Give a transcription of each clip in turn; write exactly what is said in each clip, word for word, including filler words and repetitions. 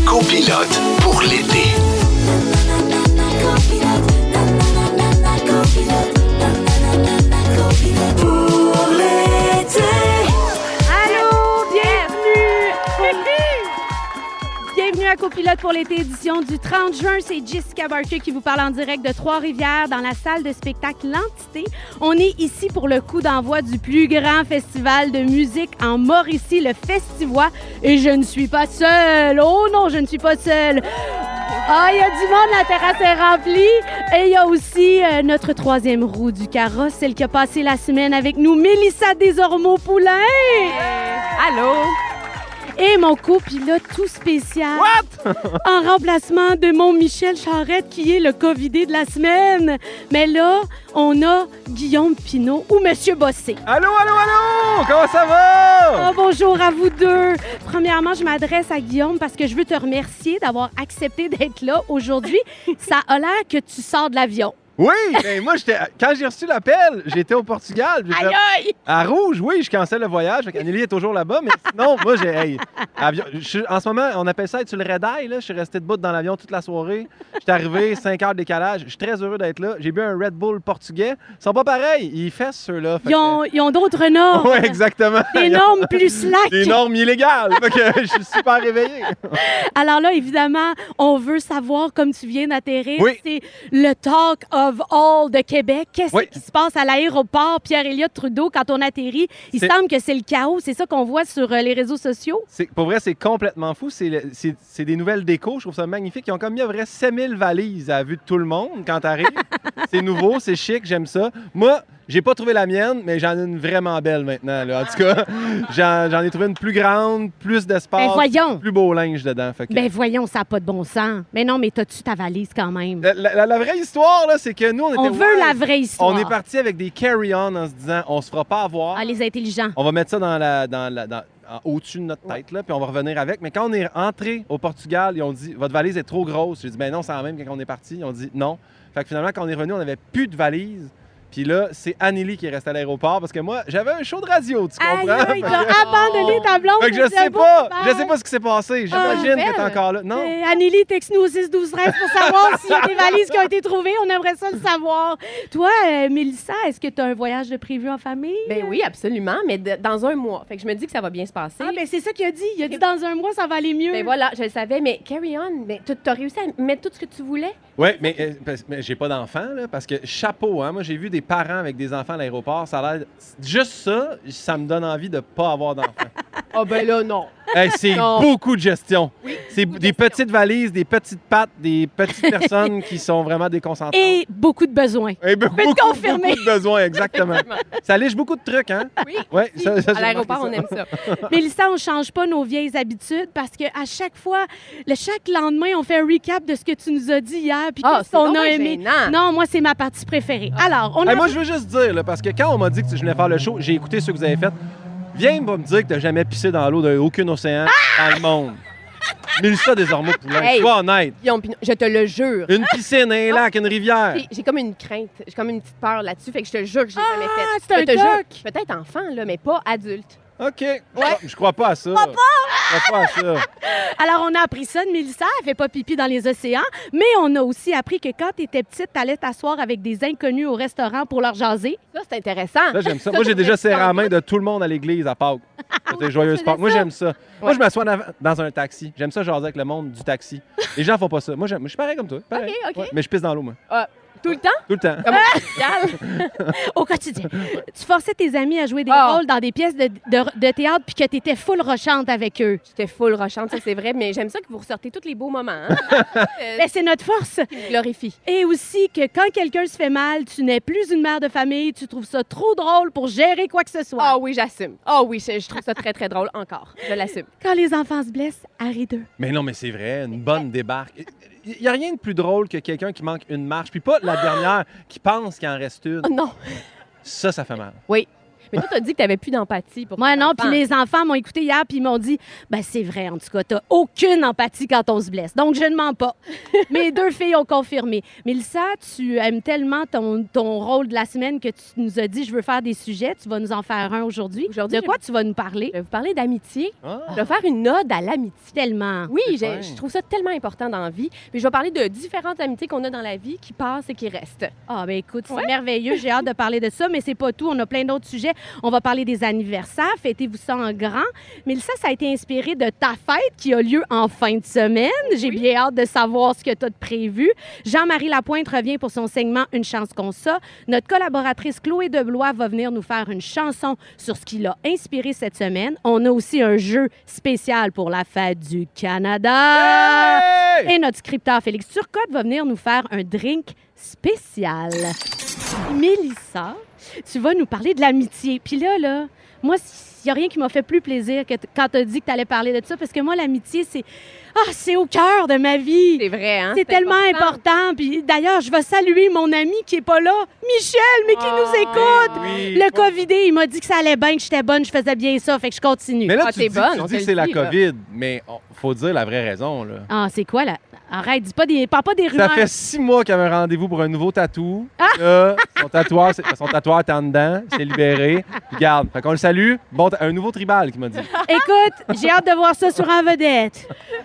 copilote pour l'été. Bienvenue à Copilote pour l'été, édition du trente juin. C'est Jessica Barker qui vous parle en direct de Trois-Rivières dans la salle de spectacle L'Entité. On est ici pour le coup d'envoi du plus grand festival de musique en Mauricie, le Festivois. Et je ne suis pas seule. Oh non, je ne suis pas seule. Ah, il y a du monde, la terrasse est remplie. Et il y a aussi euh, notre troisième roue du carrosse, celle qui a passé la semaine avec nous, Mélissa Desormeaux-Poulain. Allô? Et mon copilote tout spécial. What? En remplacement de mon Michel Charette, qui est le covidé de la semaine. Mais là, on a Guillaume Pinault ou Monsieur Bossé. Allô, allô, allô? Comment ça va? Oh, bonjour à vous deux. Premièrement, je m'adresse à Guillaume parce que je veux te remercier d'avoir accepté d'être là aujourd'hui. Ça a l'air que tu sors de l'avion. Oui, mais moi, j'étais, quand j'ai reçu l'appel, j'étais au Portugal. J'ai Aïe, fait, aïe! à Rouge, oui, je cancelle le voyage. Anneli est toujours là-bas, mais sinon, moi, j'ai. Hey, avion, je suis- en ce moment, on appelle ça être sur le red eye. Là. Je suis resté debout dans l'avion toute la soirée. J'étais arrivé, cinq heures de décalage. Je suis très heureux d'être là. J'ai bu un Red Bull portugais. Ils sont pas pareils. Ils fessent ceux-là. Fait Ils ont, ils ont d'autres normes. Oui, exactement. Des normes plus slack. Des normes illégales. Fait que je suis super réveillé. Alors là, évidemment, on veut savoir, comme tu viens d'atterrir, Oui. c'est le talk of all de Québec. Qu'est-ce Oui. qui se passe à l'aéroport Pierre-Éliott Trudeau quand on atterrit? Il C'est- semble que c'est le chaos. C'est ça qu'on voit sur euh, les réseaux sociaux. C'est, pour vrai, c'est complètement fou. C'est, le- c'est, c'est des nouvelles déco. Je trouve ça magnifique. Ils ont comme mis à vrai sept mille valises à la vue de tout le monde quand t'arrives. C'est nouveau, c'est chic, j'aime ça. Moi, j'ai pas trouvé la mienne, mais j'en ai une vraiment belle maintenant. Là. En tout cas, j'en, j'en ai trouvé une plus grande, plus d'espace, Ben voyons. plus beau linge dedans. Fait que- Ben voyons, ça n'a pas de bon sens. Mais non, mais t'as-tu ta valise quand même? la, la- la vraie histoire, là, c'est que nous, on était... On veut ouais, la vraie histoire. On est parti avec des carry-on en se disant, on se fera pas avoir. Ah, les intelligents. On va mettre ça dans la, dans la, dans- en- au-dessus de notre tête, là, puis on va revenir avec. Mais quand on est entré au Portugal, ils ont dit votre valise est trop grosse. J'ai dit ben non, c'est la même quand on est parti. Ils ont dit non. Fait que finalement, quand on est revenu, on n'avait plus de valise. Puis là, c'est Anneli qui est restée à l'aéroport parce que moi, j'avais un show de radio, tu Aïe, comprends? aïe, t'as abandonné ta blonde. Fait que je c'est un sais beau pas, coupable. je sais pas ce qui s'est passé. J'imagine Ah, que t'es encore là. Non. Euh, Anneli, texte-nous au six douze treize pour savoir s'il y a des valises qui ont été trouvées. On aimerait ça le savoir. Toi, euh, Mélissa, est-ce que tu as un voyage de prévu en famille? Ben oui, absolument, mais de- dans un mois. Fait que je me dis que ça va bien se passer. Ah, ben c'est ça qu'il a dit. Il a dit dans un mois, ça va aller mieux. Ben voilà, je le savais, mais carry on, ben, tu as réussi à mettre tout ce que tu voulais? Oui, mais, euh, parce- mais j'ai pas d'enfants, là, parce que chapeau, hein, moi j'ai vu des parents avec des enfants à l'aéroport, ça a l'air... Juste ça, ça me donne envie de pas avoir d'enfants. Ah ben là, non. Hey, c'est Non. beaucoup de gestion. Oui, C'est beaucoup de des gestion. petites valises, des petites pattes, des petites personnes qui sont vraiment déconcentrantes. Et beaucoup de besoins. Et be- peux te beaucoup, confirmer. beaucoup de besoins, exactement. Ça lige beaucoup de trucs, hein? Oui. Ouais, ça, ça, À j'ai l'aéroport, on remarqué aime ça. Mélissa, on change pas nos vieilles habitudes parce qu'à chaque fois, le, chaque lendemain, on fait un recap de ce que tu nous as dit hier puis Ah, qu'est-ce c'est qu'on donc a bien aimé. gênant. Non, moi, c'est ma partie préférée. Alors, on Hey, a... moi, je veux juste dire, là, parce que quand on m'a dit que je venais faire le show, j'ai écouté ceux que vous avez fait. Viens pas me dire que t'as jamais pissé dans l'eau d'aucun océan dans le monde. Mélissa Desormeaux-Poulain, Hey. sois honnête. Guillaume Pinot, je te le jure. Une piscine, un lac, une rivière. J'ai- J'ai comme une crainte, j'ai comme une petite peur là-dessus, fait que je te jure que je l'ai jamais fait. c'est un Je te jure, toc. peut-être enfant, là, mais pas adulte. OK. Ah, je crois pas à ça. Je crois pas à ça. Alors, on a appris ça de Mélissa. Elle fait pas pipi dans les océans. Mais on a aussi appris que quand tu étais petite, tu allais t'asseoir avec des inconnus au restaurant pour leur jaser. Ça, c'est intéressant. Là, j'aime ça. Moi, j'ai déjà serré la main de tout le monde à l'église à Pâques. C'était joyeuse tu Pâques. faisais Moi, ça? j'aime ça. Moi, je m'assois en avant- dans un taxi. J'aime ça jaser avec le monde du taxi. Les gens font pas ça. Moi, j'aime- je suis pareil comme toi. Pareil. OK, OK. Ouais, mais je pisse dans l'eau, moi. Ah, tout le temps? Tout le temps. Comme au Portugal? Au quotidien. Tu forçais tes amis à jouer des Ah. rôles dans des pièces de, de- de théâtre puis que tu étais full rochante avec eux. J'étais full rochante, ça c'est vrai, mais j'aime ça que vous ressortez tous les beaux moments. Hein? Euh, Ben, c'est notre force. qui me glorifie. Et aussi que quand quelqu'un se fait mal, tu n'es plus une mère de famille, tu trouves ça trop drôle pour gérer quoi que ce soit. Ah oui, j'assume. Ah oui, je, je trouve ça très, très drôle encore. Je l'assume. Quand les enfants se blessent, arrête d'eux. Mais non, mais c'est vrai, une bonne débarque. Il n'y a rien de plus drôle que quelqu'un qui manque une marche, puis pas la dernière, qui pense qu'il en reste une. Oh non. Ça, ça fait mal. Oui. Mais toi, t'as dit que t'avais plus d'empathie pour Moi, tes non. enfants. Puis mes enfants m'ont écouté hier, puis ils m'ont dit ben c'est vrai, en tout cas, t'as aucune empathie quand on se blesse. Donc, je ne mens pas. Mes deux filles ont confirmé. Mélissa, tu aimes tellement ton, ton rôle de la semaine que tu nous as dit je veux faire des sujets. Tu vas nous en faire un aujourd'hui. Aujourd'hui, De quoi tu vas nous parler? Je vais vous parler d'amitié. Ah. Je vais faire une ode à l'amitié. Tellement. Oui, C'est j'ai- fin. je trouve ça tellement important dans la vie. Mais je vais parler de différentes amitiés qu'on a dans la vie qui passent et qui restent. Ah, ben écoute, c'est Ouais. merveilleux. J'ai hâte de parler de ça, mais c'est pas tout. On a plein d'autres sujets. On va parler des anniversaires. Fêtez-vous ça en grand. Mais ça, ça a été inspiré de ta fête qui a lieu en fin de semaine. J'ai bien hâte de savoir ce que tu as de prévu. Jean-Marie Lapointe revient pour son segment Une chance qu'on ça. Notre collaboratrice Chloé Deblois va venir nous faire une chanson sur ce qui l'a inspiré cette semaine. On a aussi un jeu spécial pour la fête du Canada. Hey! Et notre scripteur Félix Turcotte va venir nous faire un drink spécial. Mélissa, tu vas nous parler de l'amitié. Puis là, là, moi, il n'y a rien qui m'a fait plus plaisir que t- quand tu as dit que tu allais parler de ça, parce que moi, l'amitié, c'est ah, c'est au cœur de ma vie. C'est vrai, hein? C'est tellement important. Puis d'ailleurs, je vais saluer mon ami qui est pas là, Michel, mais qui nous écoute. Oui. Le covidé, il m'a dit que ça allait bien, que j'étais bonne, je faisais bien ça, fait que je continue. Mais là, Ah, tu t'es dis, bonne, tu on dis te que le c'est la dit, là. COVID, mais il faut dire la vraie raison. Là. Ah, c'est quoi, là? Arrête, dis pas des, parle pas des Ça rumeurs. fait six mois qu'il y avait un rendez-vous pour un nouveau tatou. Ah! Là, son tatoueur, c'est- son tatoueur est en dedans, il s'est libéré. Puis garde, fait qu'on le salue. Bon, un nouveau tribal qui m'a dit. Écoute, j'ai hâte de voir ça sur En Vedette.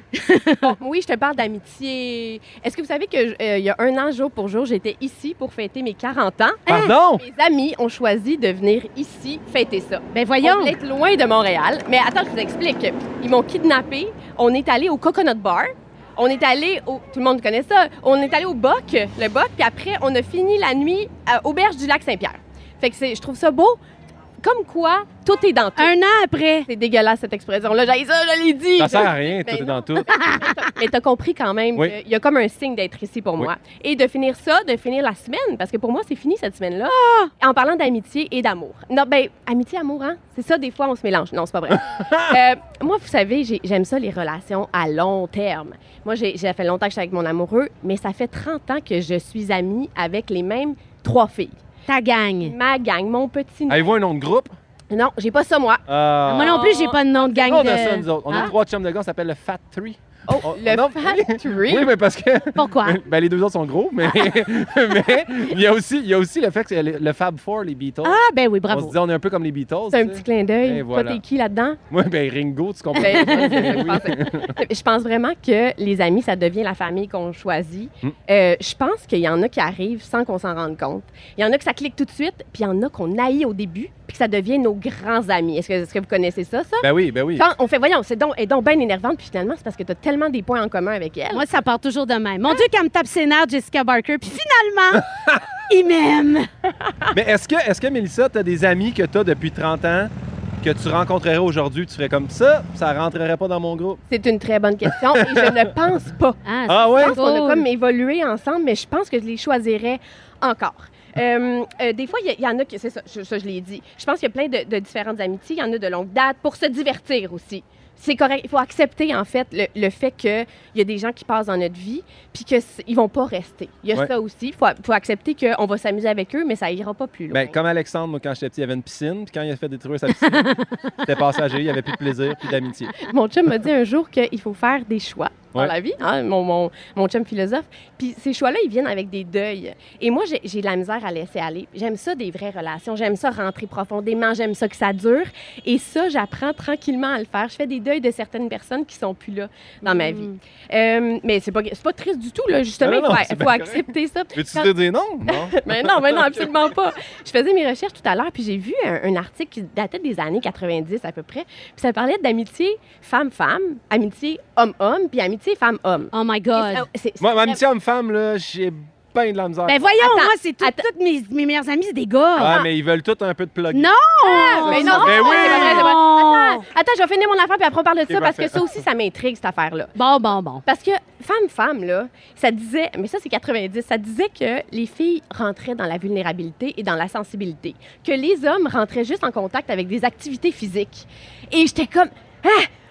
Oui, je te parle d'amitié. Est-ce que vous savez qu'il y a un an, jour pour jour, j'étais ici pour fêter mes quarante ans? Pardon? Mes amis ont choisi de venir ici fêter ça. Ben On voyons. voulait être loin de Montréal. Mais attends, je vous explique. Ils m'ont kidnappé. On est allé au Coconut Bar. On est allé au... Tout le monde connaît ça. On est allé au Boc, le Boc, puis après, on a fini la nuit à Auberge du Lac-Saint-Pierre. Fait que c'est, je trouve ça beau. Comme quoi, tout est dans tout. Un an après. C'est dégueulasse, cette expression-là. J'ai ça, je l'ai dit. Ça sert à rien, Ben tout est non. dans tout. Mais t'as compris quand même Oui. qu'il y a comme un signe d'être ici pour Oui. moi. Et de finir ça, de finir la semaine, parce que pour moi, c'est fini cette semaine-là, en parlant d'amitié et d'amour. Non, ben, amitié, amour, hein? C'est ça, des fois, on se mélange. Non, c'est pas vrai. Euh, moi, vous savez, j'ai- j'aime ça, les relations à long terme. Moi, j'ai j'ai fait longtemps que je suis avec mon amoureux, mais ça fait trente ans que je suis amie avec les mêmes trois filles. Ta gang. Ma gang, mon petit... Avez-vous un nom de groupe? Non, j'ai pas ça, moi. Euh, Moi non plus, j'ai pas de nom de gang on de... a ça, nous autres. On a Hein? trois chums de gars, ça s'appelle le Fat Three. Oh, Oh, le non, Factory. Oui, mais parce que Pourquoi? ben, les deux autres sont gros, mais, mais il, y a aussi, il y a aussi le fait que c'est le, le Fab Four, les Beatles. Ah, ben oui, on se bravo. dit, on est un peu comme les Beatles. C'est un tu sais. petit clin d'œil. Et Toi, voilà. t'es qui là-dedans? Moi, ben Ringo, tu comprends. Ben, Ben je, oui. pensais- je pense vraiment que les amis, ça devient la famille qu'on choisit. Mm. Euh, je pense qu'il y en a qui arrivent sans qu'on s'en rende compte. Il y en a que ça clique tout de suite, puis il y en a qu'on haït au début, puis que ça devient nos grands amis. Est-ce que, est-ce que vous connaissez ça, ça? Ben oui, ben oui. Quand on fait, voyons, c'est donc, elle est donc bien énervante, puis finalement, c'est parce que tu as tellement des points en commun avec elle. Moi, ça part toujours de même. Mon Dieu, qu'elle me tape ses nerfs, Jessica Barker. Puis finalement, il m'aime. Mais est-ce que, est-ce que Mélissa, tu as des amis que tu as depuis trente ans que tu rencontrerais aujourd'hui, tu ferais comme ça, ça rentrerait pas dans mon groupe? C'est une très bonne question, et je ne pense pas. Ah, Ah c'est ouais? Je pense qu'on a cool. comme évolué ensemble, mais je pense que je les choisirais encore. Euh, euh, des fois, il y, il y en a qui, c'est ça, je, ça, je l'ai dit. Je pense qu'il y a plein de, de différentes amitiés. Il y en a de longue date pour se divertir aussi. C'est correct. Il faut accepter, en fait, le, le fait qu'il y a des gens qui passent dans notre vie puis qu'ils vont pas rester. Il y a Ouais. ça aussi. Il faut, faut accepter qu'on va s'amuser avec eux, mais ça ira pas plus loin. Ben, comme Alexandre, moi, quand j'étais petit, il y avait une piscine, puis quand il a fait détruire sa piscine, c'était passager, il n'y avait plus de plaisir, plus d'amitié. Mon chum m'a dit un jour qu'il faut faire des choix dans Ouais. la vie, hein, mon, mon, mon chum philosophe. Puis ces choix-là, ils viennent avec des deuils. Et moi, j'ai j'ai de la misère à laisser aller. J'aime ça, des vraies relations. J'aime ça rentrer profondément. J'aime ça que ça dure. Et ça, j'apprends tranquillement à le faire. Je fais des deuils de certaines personnes qui sont plus là dans ma vie. Euh, mais c'est pas, c'est pas triste du tout, là. Justement, Non, non, non, il c'est faut, faut bien accepter ça. Veux-tu Quand- te dire non? Non. mais non, mais non, absolument pas. Je faisais mes recherches tout à l'heure, puis j'ai vu un, un article qui datait des années quatre-vingt-dix à peu près. Puis ça parlait d'amitié femme-femme, amitié homme-homme, puis amitié femme-homme. Oh my Et God. c'est- c'est- c'est Moi, ma très- amitié homme-femme, là, j'ai bien de la misère. Ben voyons, Attends, moi, c'est tout- attends. toutes mes, mes meilleures amies, c'est des gars. Ah, mais ils veulent tout un peu de plug. Non! mais non, Ben c'est oui! pas vrai, c'est pas vrai. Attends, attends, je vais finir mon affaire, puis après on parle de ça, Ok, parce que parfait. ça aussi, ça m'intrigue, cette affaire-là. Bon, bon, bon. Parce que femme-femme, là, ça disait, mais ça c'est quatre-vingt-dix, ça disait que les filles rentraient dans la vulnérabilité et dans la sensibilité, que les hommes rentraient juste en contact avec des activités physiques. Et j'étais comme, ah,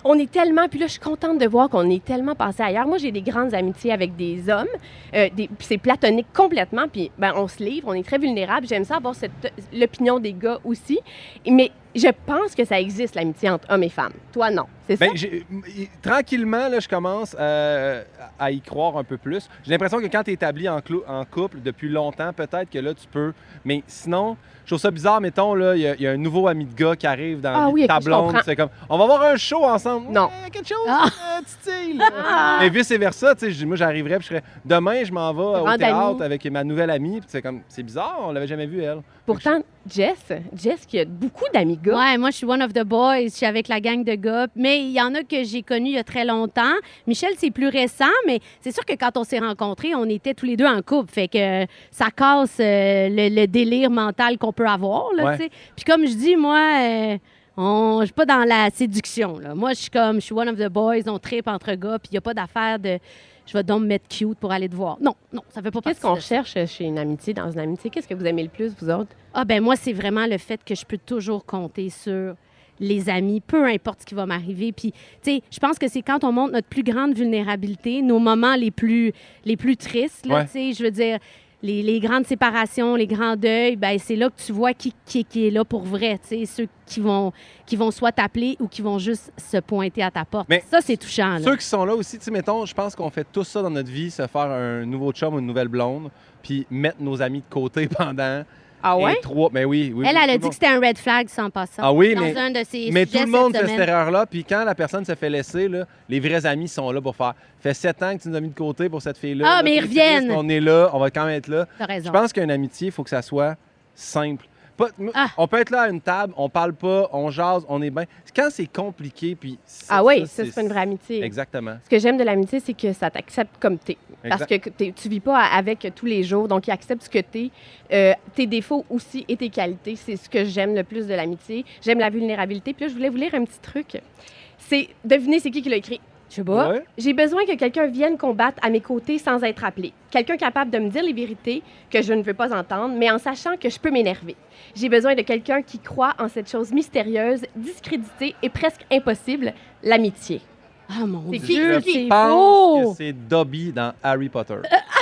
on est tellement, puis là, je suis contente de voir qu'on est tellement passé ailleurs. Moi, j'ai des grandes amitiés avec des hommes, euh, des, puis c'est platonique complètement, puis ben, on se livre, on est très vulnérable. J'aime ça avoir cette, l'opinion des gars aussi, mais je pense que ça existe, l'amitié entre hommes et femmes. Toi, non, c'est ça? Ben, j'ai- tranquillement, là, je commence euh, à y croire un peu plus. J'ai l'impression que quand tu es établi en, clou- en couple depuis longtemps, peut-être que là, tu peux. Mais sinon, je trouve ça bizarre, mettons, là, il y, a- il y a un nouveau ami de gars qui arrive dans Ah la vie oui, de ta ok, je blonde. comprends. C'est comme, on va voir un show ensemble. Non. Ouais, quelque chose, Ah. euh, titille, là. Mais vice-versa, tu sais, je- moi, j'arriverais, puis je serais, demain, je m'en vais au Grande théâtre amie. avec ma nouvelle amie, puis c'est comme, c'est bizarre, on l'avait jamais vue, elle. Pourtant, Jess, Jess qui a beaucoup d'amis gars. Ouais, moi, je suis one of the boys. Je suis avec la gang de gars. Mais il y en a que j'ai connus il y a très longtemps. Michel, c'est plus récent, mais c'est sûr que quand on s'est rencontrés, on était tous les deux en couple. Fait que ça casse euh, le, le délire mental qu'on peut avoir, là, Ouais. tu sais. Puis comme je dis, moi, euh, on, je suis pas dans la séduction, là. Moi, je suis comme, je suis one of the boys, on tripe entre gars, puis il n'y a pas d'affaire de... Je vais donc me mettre cute pour aller te voir. Non, non, ça fait pas partie Qu'est-ce qu'on de ça. cherche chez une amitié, dans une amitié? Qu'est-ce que vous aimez le plus, vous autres? Ah ben moi, c'est vraiment le fait que je peux toujours compter sur les amis, peu importe ce qui va m'arriver. Puis, tu sais, je pense que c'est quand on montre notre plus grande vulnérabilité, nos moments les plus, les plus tristes, là, Ouais. tu sais, je veux dire, les, les grandes séparations, les grands deuils, ben c'est là que tu vois qui, qui, qui est là pour vrai, tu sais, ceux qui vont, qui vont soit t'appeler ou qui vont juste se pointer à ta porte. Mais ça, c'est touchant, là. Ceux qui sont là aussi, tu sais, mettons, je pense qu'on fait tout ça dans notre vie, se faire un nouveau chum ou une nouvelle blonde, puis mettre nos amis de côté pendant Ah un, ouais? trois... Mais oui, oui. Elle, oui, elle a tout le dit monde- que c'était un red flag sans passant. Ah oui, dans mais... un de ses Mais tout sujets le monde cette fait cette semaine. erreur-là, puis quand la personne se fait laisser, là, les vrais amis sont là pour faire « fait sept ans que tu nous as mis de côté pour cette fille-là. Ah, là, mais t'es ils reviennent. triste, On est là, on va quand même être là. » T'as raison. Je pense qu'une amitié, il faut que ça soit simple. Pas- Ah. On peut être là à une table, on parle pas, on jase, on est bien. Quand c'est compliqué, puis... ça- Ah oui, ça, c'est pas une vraie amitié. Exactement. Ce que j'aime de l'amitié, c'est que ça t'accepte comme t'es. Parce Exact. que t'es- tu vis pas avec tous les jours, donc il accepte ce que t'es, euh, tes défauts aussi et tes qualités. C'est ce que j'aime le plus de l'amitié. J'aime la vulnérabilité. Puis là, je voulais vous lire un petit truc. C'est, devinez c'est qui qui l'a écrit. Je sais pas. Ouais. J'ai besoin que quelqu'un vienne combattre à mes côtés sans être appelé. Quelqu'un capable de me dire les vérités que je ne veux pas entendre, mais en sachant que je peux m'énerver. J'ai besoin de quelqu'un qui croit en cette chose mystérieuse, discréditée et presque impossible, l'amitié. Ah, mon C'est Dieu, qui? Je c'est pense beau! que c'est Dobby dans Harry Potter.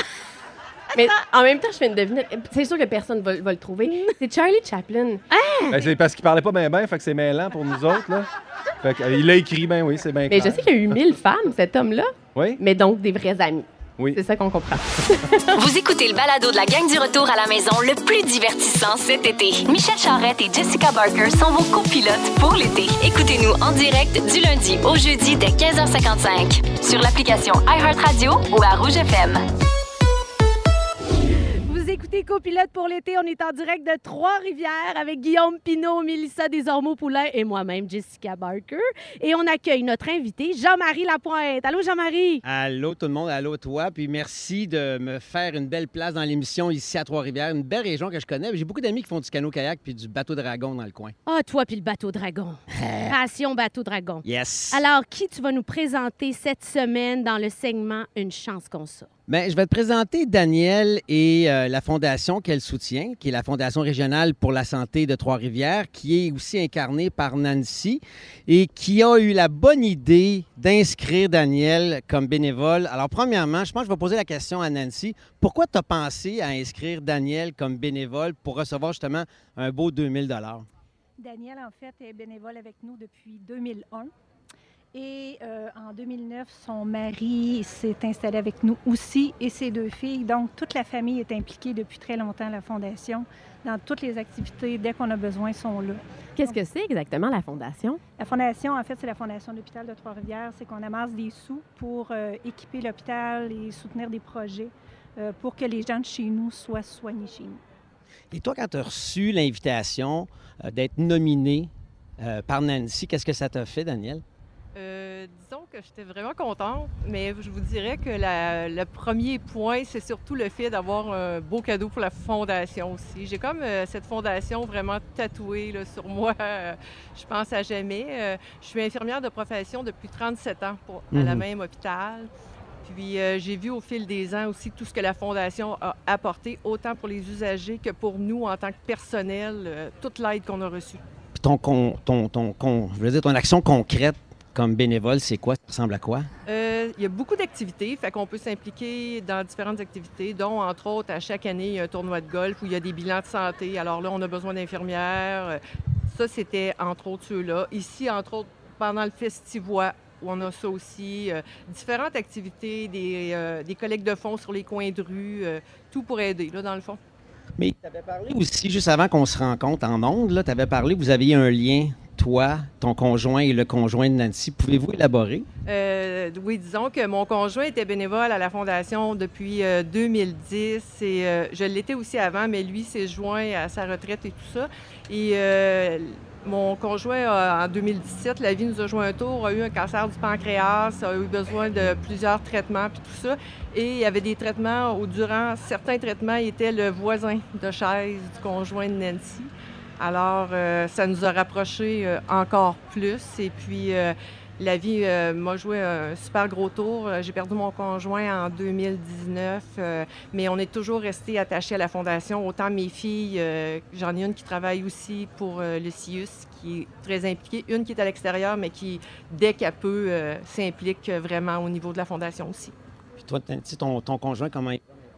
Mais en même temps, je fais une devinette. C'est sûr que personne va, va le trouver. C'est Charlie Chaplin. Ben, c'est parce qu'il parlait pas bien, bien, fait que c'est mêlant pour nous autres. Là. Fait que, euh, il l'a écrit, ben oui, c'est bien Mais clair. je sais qu'il y a eu mille femmes, cet homme-là, Oui, mais donc des vrais amis. oui. C'est ça qu'on comprend. Vous écoutez le balado de la gang du retour à la maison le plus divertissant cet été. Michel Charrette et Jessica Barker sont vos copilotes pour l'été. Écoutez-nous en direct du lundi au jeudi dès quinze heures cinquante-cinq sur l'application iHeartRadio ou à Rouge F M. Vous écoutez Copilote pour l'été. On est en direct de Trois-Rivières avec Guillaume Pinault, Mélissa Desormeaux-Poulain et moi-même, Jessica Barker. Et on accueille notre invité, Jean-Marie Lapointe. Allô, Jean-Marie? Allô tout le monde, allô toi, puis merci de me faire une belle place dans l'émission ici à Trois-Rivières, une belle région que je connais. J'ai beaucoup d'amis qui font du canot-kayak puis du bateau-dragon dans le coin. Ah, toi puis le bateau-dragon. Passion bateau-dragon. Yes! Alors, qui tu vas nous présenter cette semaine dans le segment Une chance qu'on ça? Bien, je vais te présenter Danielle et euh, la fondation qu'elle soutient, qui est la Fondation régionale pour la santé de Trois-Rivières, qui est aussi incarnée par Nancy et qui a eu la bonne idée d'inscrire Danielle comme bénévole. Alors, premièrement, je pense que je vais poser la question à Nancy. Pourquoi tu as pensé à inscrire Danielle comme bénévole pour recevoir justement un beau deux mille dollars? Danielle, en fait, est bénévole avec nous depuis deux mille un. Et euh, en deux mille neuf, son mari s'est installé avec nous aussi et ses deux filles. Donc, toute la famille est impliquée depuis très longtemps à la Fondation. Dans toutes les activités, dès qu'on a besoin, sont là. Qu'est-ce que c'est exactement la fondation? La Fondation, en fait, c'est la Fondation de l'hôpital de Trois-Rivières. C'est qu'on amasse des sous pour euh, équiper l'hôpital et soutenir des projets euh, pour que les gens de chez nous soient soignés chez nous. Et toi, quand tu as reçu l'invitation euh, d'être nominé euh, par Nancy, qu'est-ce que ça t'a fait, Danielle? Euh, disons que j'étais vraiment contente, mais je vous dirais que la- le premier point, c'est surtout le fait d'avoir un beau cadeau pour la fondation aussi. J'ai comme euh, cette fondation vraiment tatouée là, sur moi, euh, je pense à jamais. Euh, je suis infirmière de profession depuis trente-sept ans pour, à la Mhm. même hôpital. Puis euh, j'ai vu au fil des ans aussi tout ce que la Fondation a apporté, autant pour les usagers que pour nous en tant que personnel, euh, toute l'aide qu'on a reçue. Puis ton, con- ton, ton, con- je veux dire, ton action concrète comme bénévole, c'est quoi? Ça ressemble à quoi? Euh, il y a beaucoup d'activités, fait qu'on peut s'impliquer dans différentes activités, dont, entre autres, à chaque année, il y a un tournoi de golf où il y a des bilans de santé. Alors là, on a besoin d'infirmières. Ça, c'était, entre autres, ceux-là. Ici, entre autres, pendant le Festivois, où on a ça aussi. Euh, différentes activités, des, euh, des collectes de fonds sur les coins de rue, euh, tout pour aider, là, dans le fond. Mais tu avais parlé aussi, juste avant qu'on se rencontre en ondes, tu avais parlé que vous aviez un lien, toi, ton conjoint et le conjoint de Nancy. Pouvez-vous élaborer? Euh, oui, disons que mon conjoint était bénévole à la Fondation depuis euh, deux mille dix et euh, je l'étais aussi avant, mais lui s'est joint à sa retraite et tout ça. Et euh, mon conjoint, a, en deux mille dix-sept, la vie nous a joué un tour, a eu un cancer du pancréas, a eu besoin de plusieurs traitements puis tout ça. Et il y avait des traitements où, durant certains traitements, il était le voisin de chaise du conjoint de Nancy. Alors, euh, ça nous a rapprochés euh, encore plus. Et puis, euh, la vie euh, m'a joué un super gros tour. J'ai perdu mon conjoint en deux mille dix-neuf, euh, mais on est toujours restés attachés à la Fondation. Autant mes filles, euh, j'en ai une qui travaille aussi pour euh, le C I U S, qui est très impliquée. Une qui est à l'extérieur, mais qui, dès qu'elle peut, euh, s'implique vraiment au niveau de la Fondation aussi. Puis toi, ton, ton conjoint, comment il...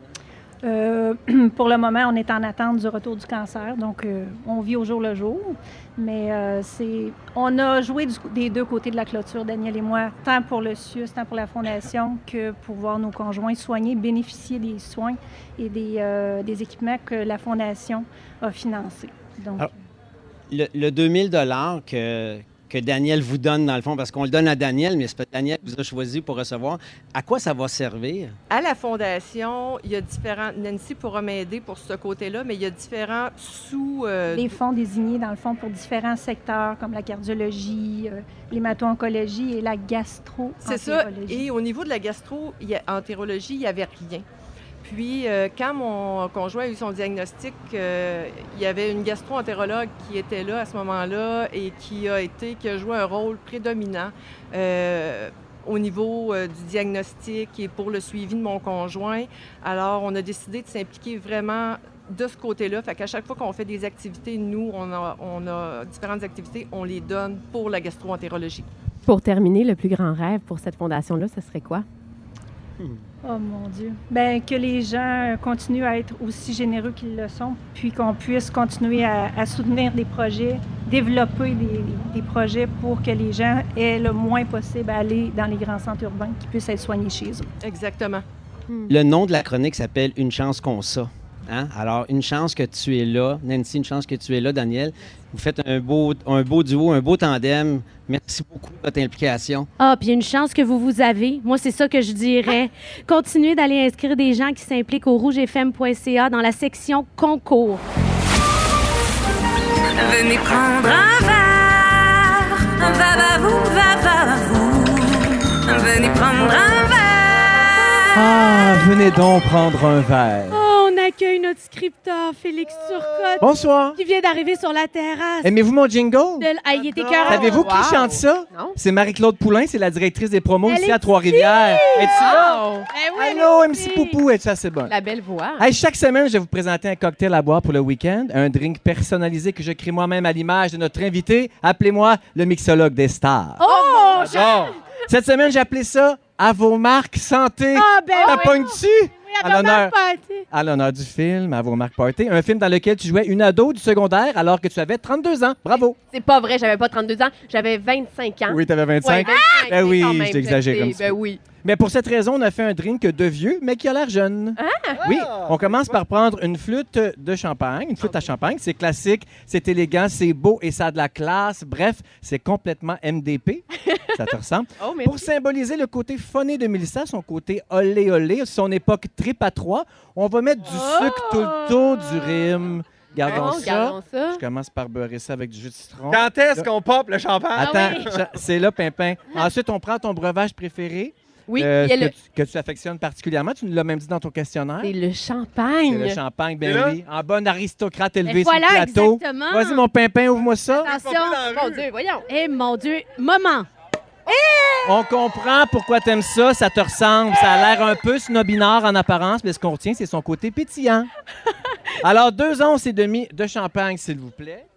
Euh, pour le moment, on est en attente du retour du cancer, donc euh, on vit au jour le jour. Mais euh, c'est, on a joué du, des deux côtés de la clôture, Daniel et moi, tant pour le C I U S, tant pour la Fondation, que pour voir nos conjoints soigner, bénéficier des soins et des, euh, des équipements que la Fondation a financés. Donc, Alors, le, le deux mille dollars que... que Daniel vous donne, dans le fond, parce qu'on le donne à Daniel, mais c'est pas Daniel qui vous a choisi pour recevoir. À quoi ça va servir? À la Fondation, il y a différents... Nancy pourra m'aider pour ce côté-là, mais il y a différents sous... Euh... Les fonds désignés, dans le fond, pour différents secteurs, comme la cardiologie, euh, l'hémato-oncologie et la gastro-entérologie. C'est ça. Et au niveau de la gastro-entérologie, il n'y avait rien. Puis, euh, quand mon conjoint a eu son diagnostic, euh, il y avait une gastro-entérologue qui était là à ce moment-là et qui a été, qui a joué un rôle prédominant euh, au niveau euh, du diagnostic et pour le suivi de mon conjoint. Alors, on a décidé de s'impliquer vraiment de ce côté-là. Fait qu'à chaque fois qu'on fait des activités, nous, on a, on a différentes activités, on les donne pour la gastro-entérologie. Pour terminer, le plus grand rêve pour cette fondation-là, ce serait quoi? Hmm. Oh mon Dieu. Bien, que les gens continuent à être aussi généreux qu'ils le sont, puis qu'on puisse continuer à, à soutenir des projets, développer des, des projets pour que les gens aient le moins possible à aller dans les grands centres urbains, qui puissent être soignés chez eux. Exactement. Hmm. Le nom de la chronique s'appelle « Une chance qu'on ça ». Hein? Alors, une chance que tu es là. Nancy, une chance que tu es là, Daniel. Vous faites un beau, un beau duo, un beau tandem. Merci beaucoup de votre implication. Ah, puis une chance que vous vous avez. Moi, c'est ça que je dirais. Continuez d'aller inscrire des gens qui s'impliquent au rouge f m point c a dans la section concours. Venez prendre un verre. Va, va, vous, va, va, vous. Venez prendre un verre. Ah, venez donc prendre un verre. Oh, on accueille notre scripteur, Félix Turcotte. Bonsoir. Qui vient d'arriver sur la terrasse. Aimez-vous mon jingle? De... Ah, il était écœurant. Savez-vous wow. qui chante ça? Non. C'est Marie-Claude Poulain, c'est la directrice des promos Elle ici est à Trois-Rivières. ici. Es-tu là? Oh. Ben oui, Allô, M C Poupou, es-tu assez bonne? La belle voix. Hey, chaque semaine, je vais vous présenter un cocktail à boire pour le week-end, un drink personnalisé que je crée moi-même à l'image de notre invité. Appelez-moi le mixologue des stars. Oh! Alors, cette semaine, j'ai appelé ça « À vos marques santé ». Ah, ben T'as oui. pognes-tu? Oui, à À ton l'honneur. party. À l'honneur du film, à vos marques party, un film dans lequel tu jouais une ado du secondaire alors que tu avais trente-deux ans. Bravo! C'est pas vrai, j'avais pas trente-deux ans, j'avais vingt-cinq ans. Oui, t'avais vingt-cinq. Ouais, vingt-cinq, Ben oui, quand même, je t'exagère sais, comme ça. Ben oui. Mais pour cette raison, on a fait un drink de vieux, mais qui a l'air jeune. Ah! Oui, on commence par prendre une flûte de champagne, une flûte à champagne. C'est classique, c'est élégant, c'est beau et ça a de la classe. Bref, c'est complètement M D P. Ça te ressemble. Oh, Pour symboliser le côté phoné de Mélissa, son côté olé olé, son époque trip à trois, on va mettre du sucre tout le tour du rime. Gardons Oh, ça. gardons ça. Je commence par beurrer ça avec du jus de citron. Quand est-ce qu'on pop le champagne? Attends, Ah oui. ça- c'est là, Pimpin. Ensuite, on prend ton breuvage préféré. Oui, euh, il y a que, le- tu, que tu affectionnes particulièrement. Tu nous l'as même dit dans ton questionnaire. C'est le champagne. C'est le champagne, C'est ben là? oui. En bonne aristocrate élevée Et sur voilà, le plateau. exactement. Vas-y, mon Pimpin, ouvre-moi ça. Attention. Mon Dieu, voyons. Eh, mon Dieu. Moment. On comprend pourquoi t'aimes ça. Ça te ressemble. Ça a l'air un peu snobinard en apparence, mais ce qu'on retient, c'est son côté pétillant. Alors, deux onces et demi de champagne, s'il vous plaît.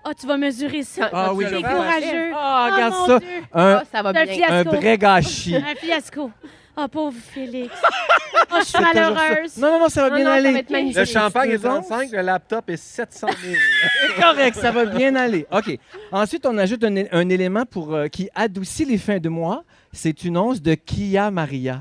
Ah, tu vas mesurer ça. Ah oui, c'est je vais courageux. Ah, Oh, regarde mon ça. Dieu. Un, Ah, ça va C'est un bien. fiasco. un vrai gâchis. Un fiasco. Ah, pauvre Félix. Ah, je suis C'est toujours ça. malheureuse. Non, non, non, ça va Non, bien non, ça aller. va être magnifique. Le champagne est Deux onces. trente-cinq, le laptop est sept cent mille. C'est correct, ça va bien aller. OK. Ensuite, on ajoute un, é- un élément pour, euh, qui adoucit les fins de mois. C'est une once de Kia Maria.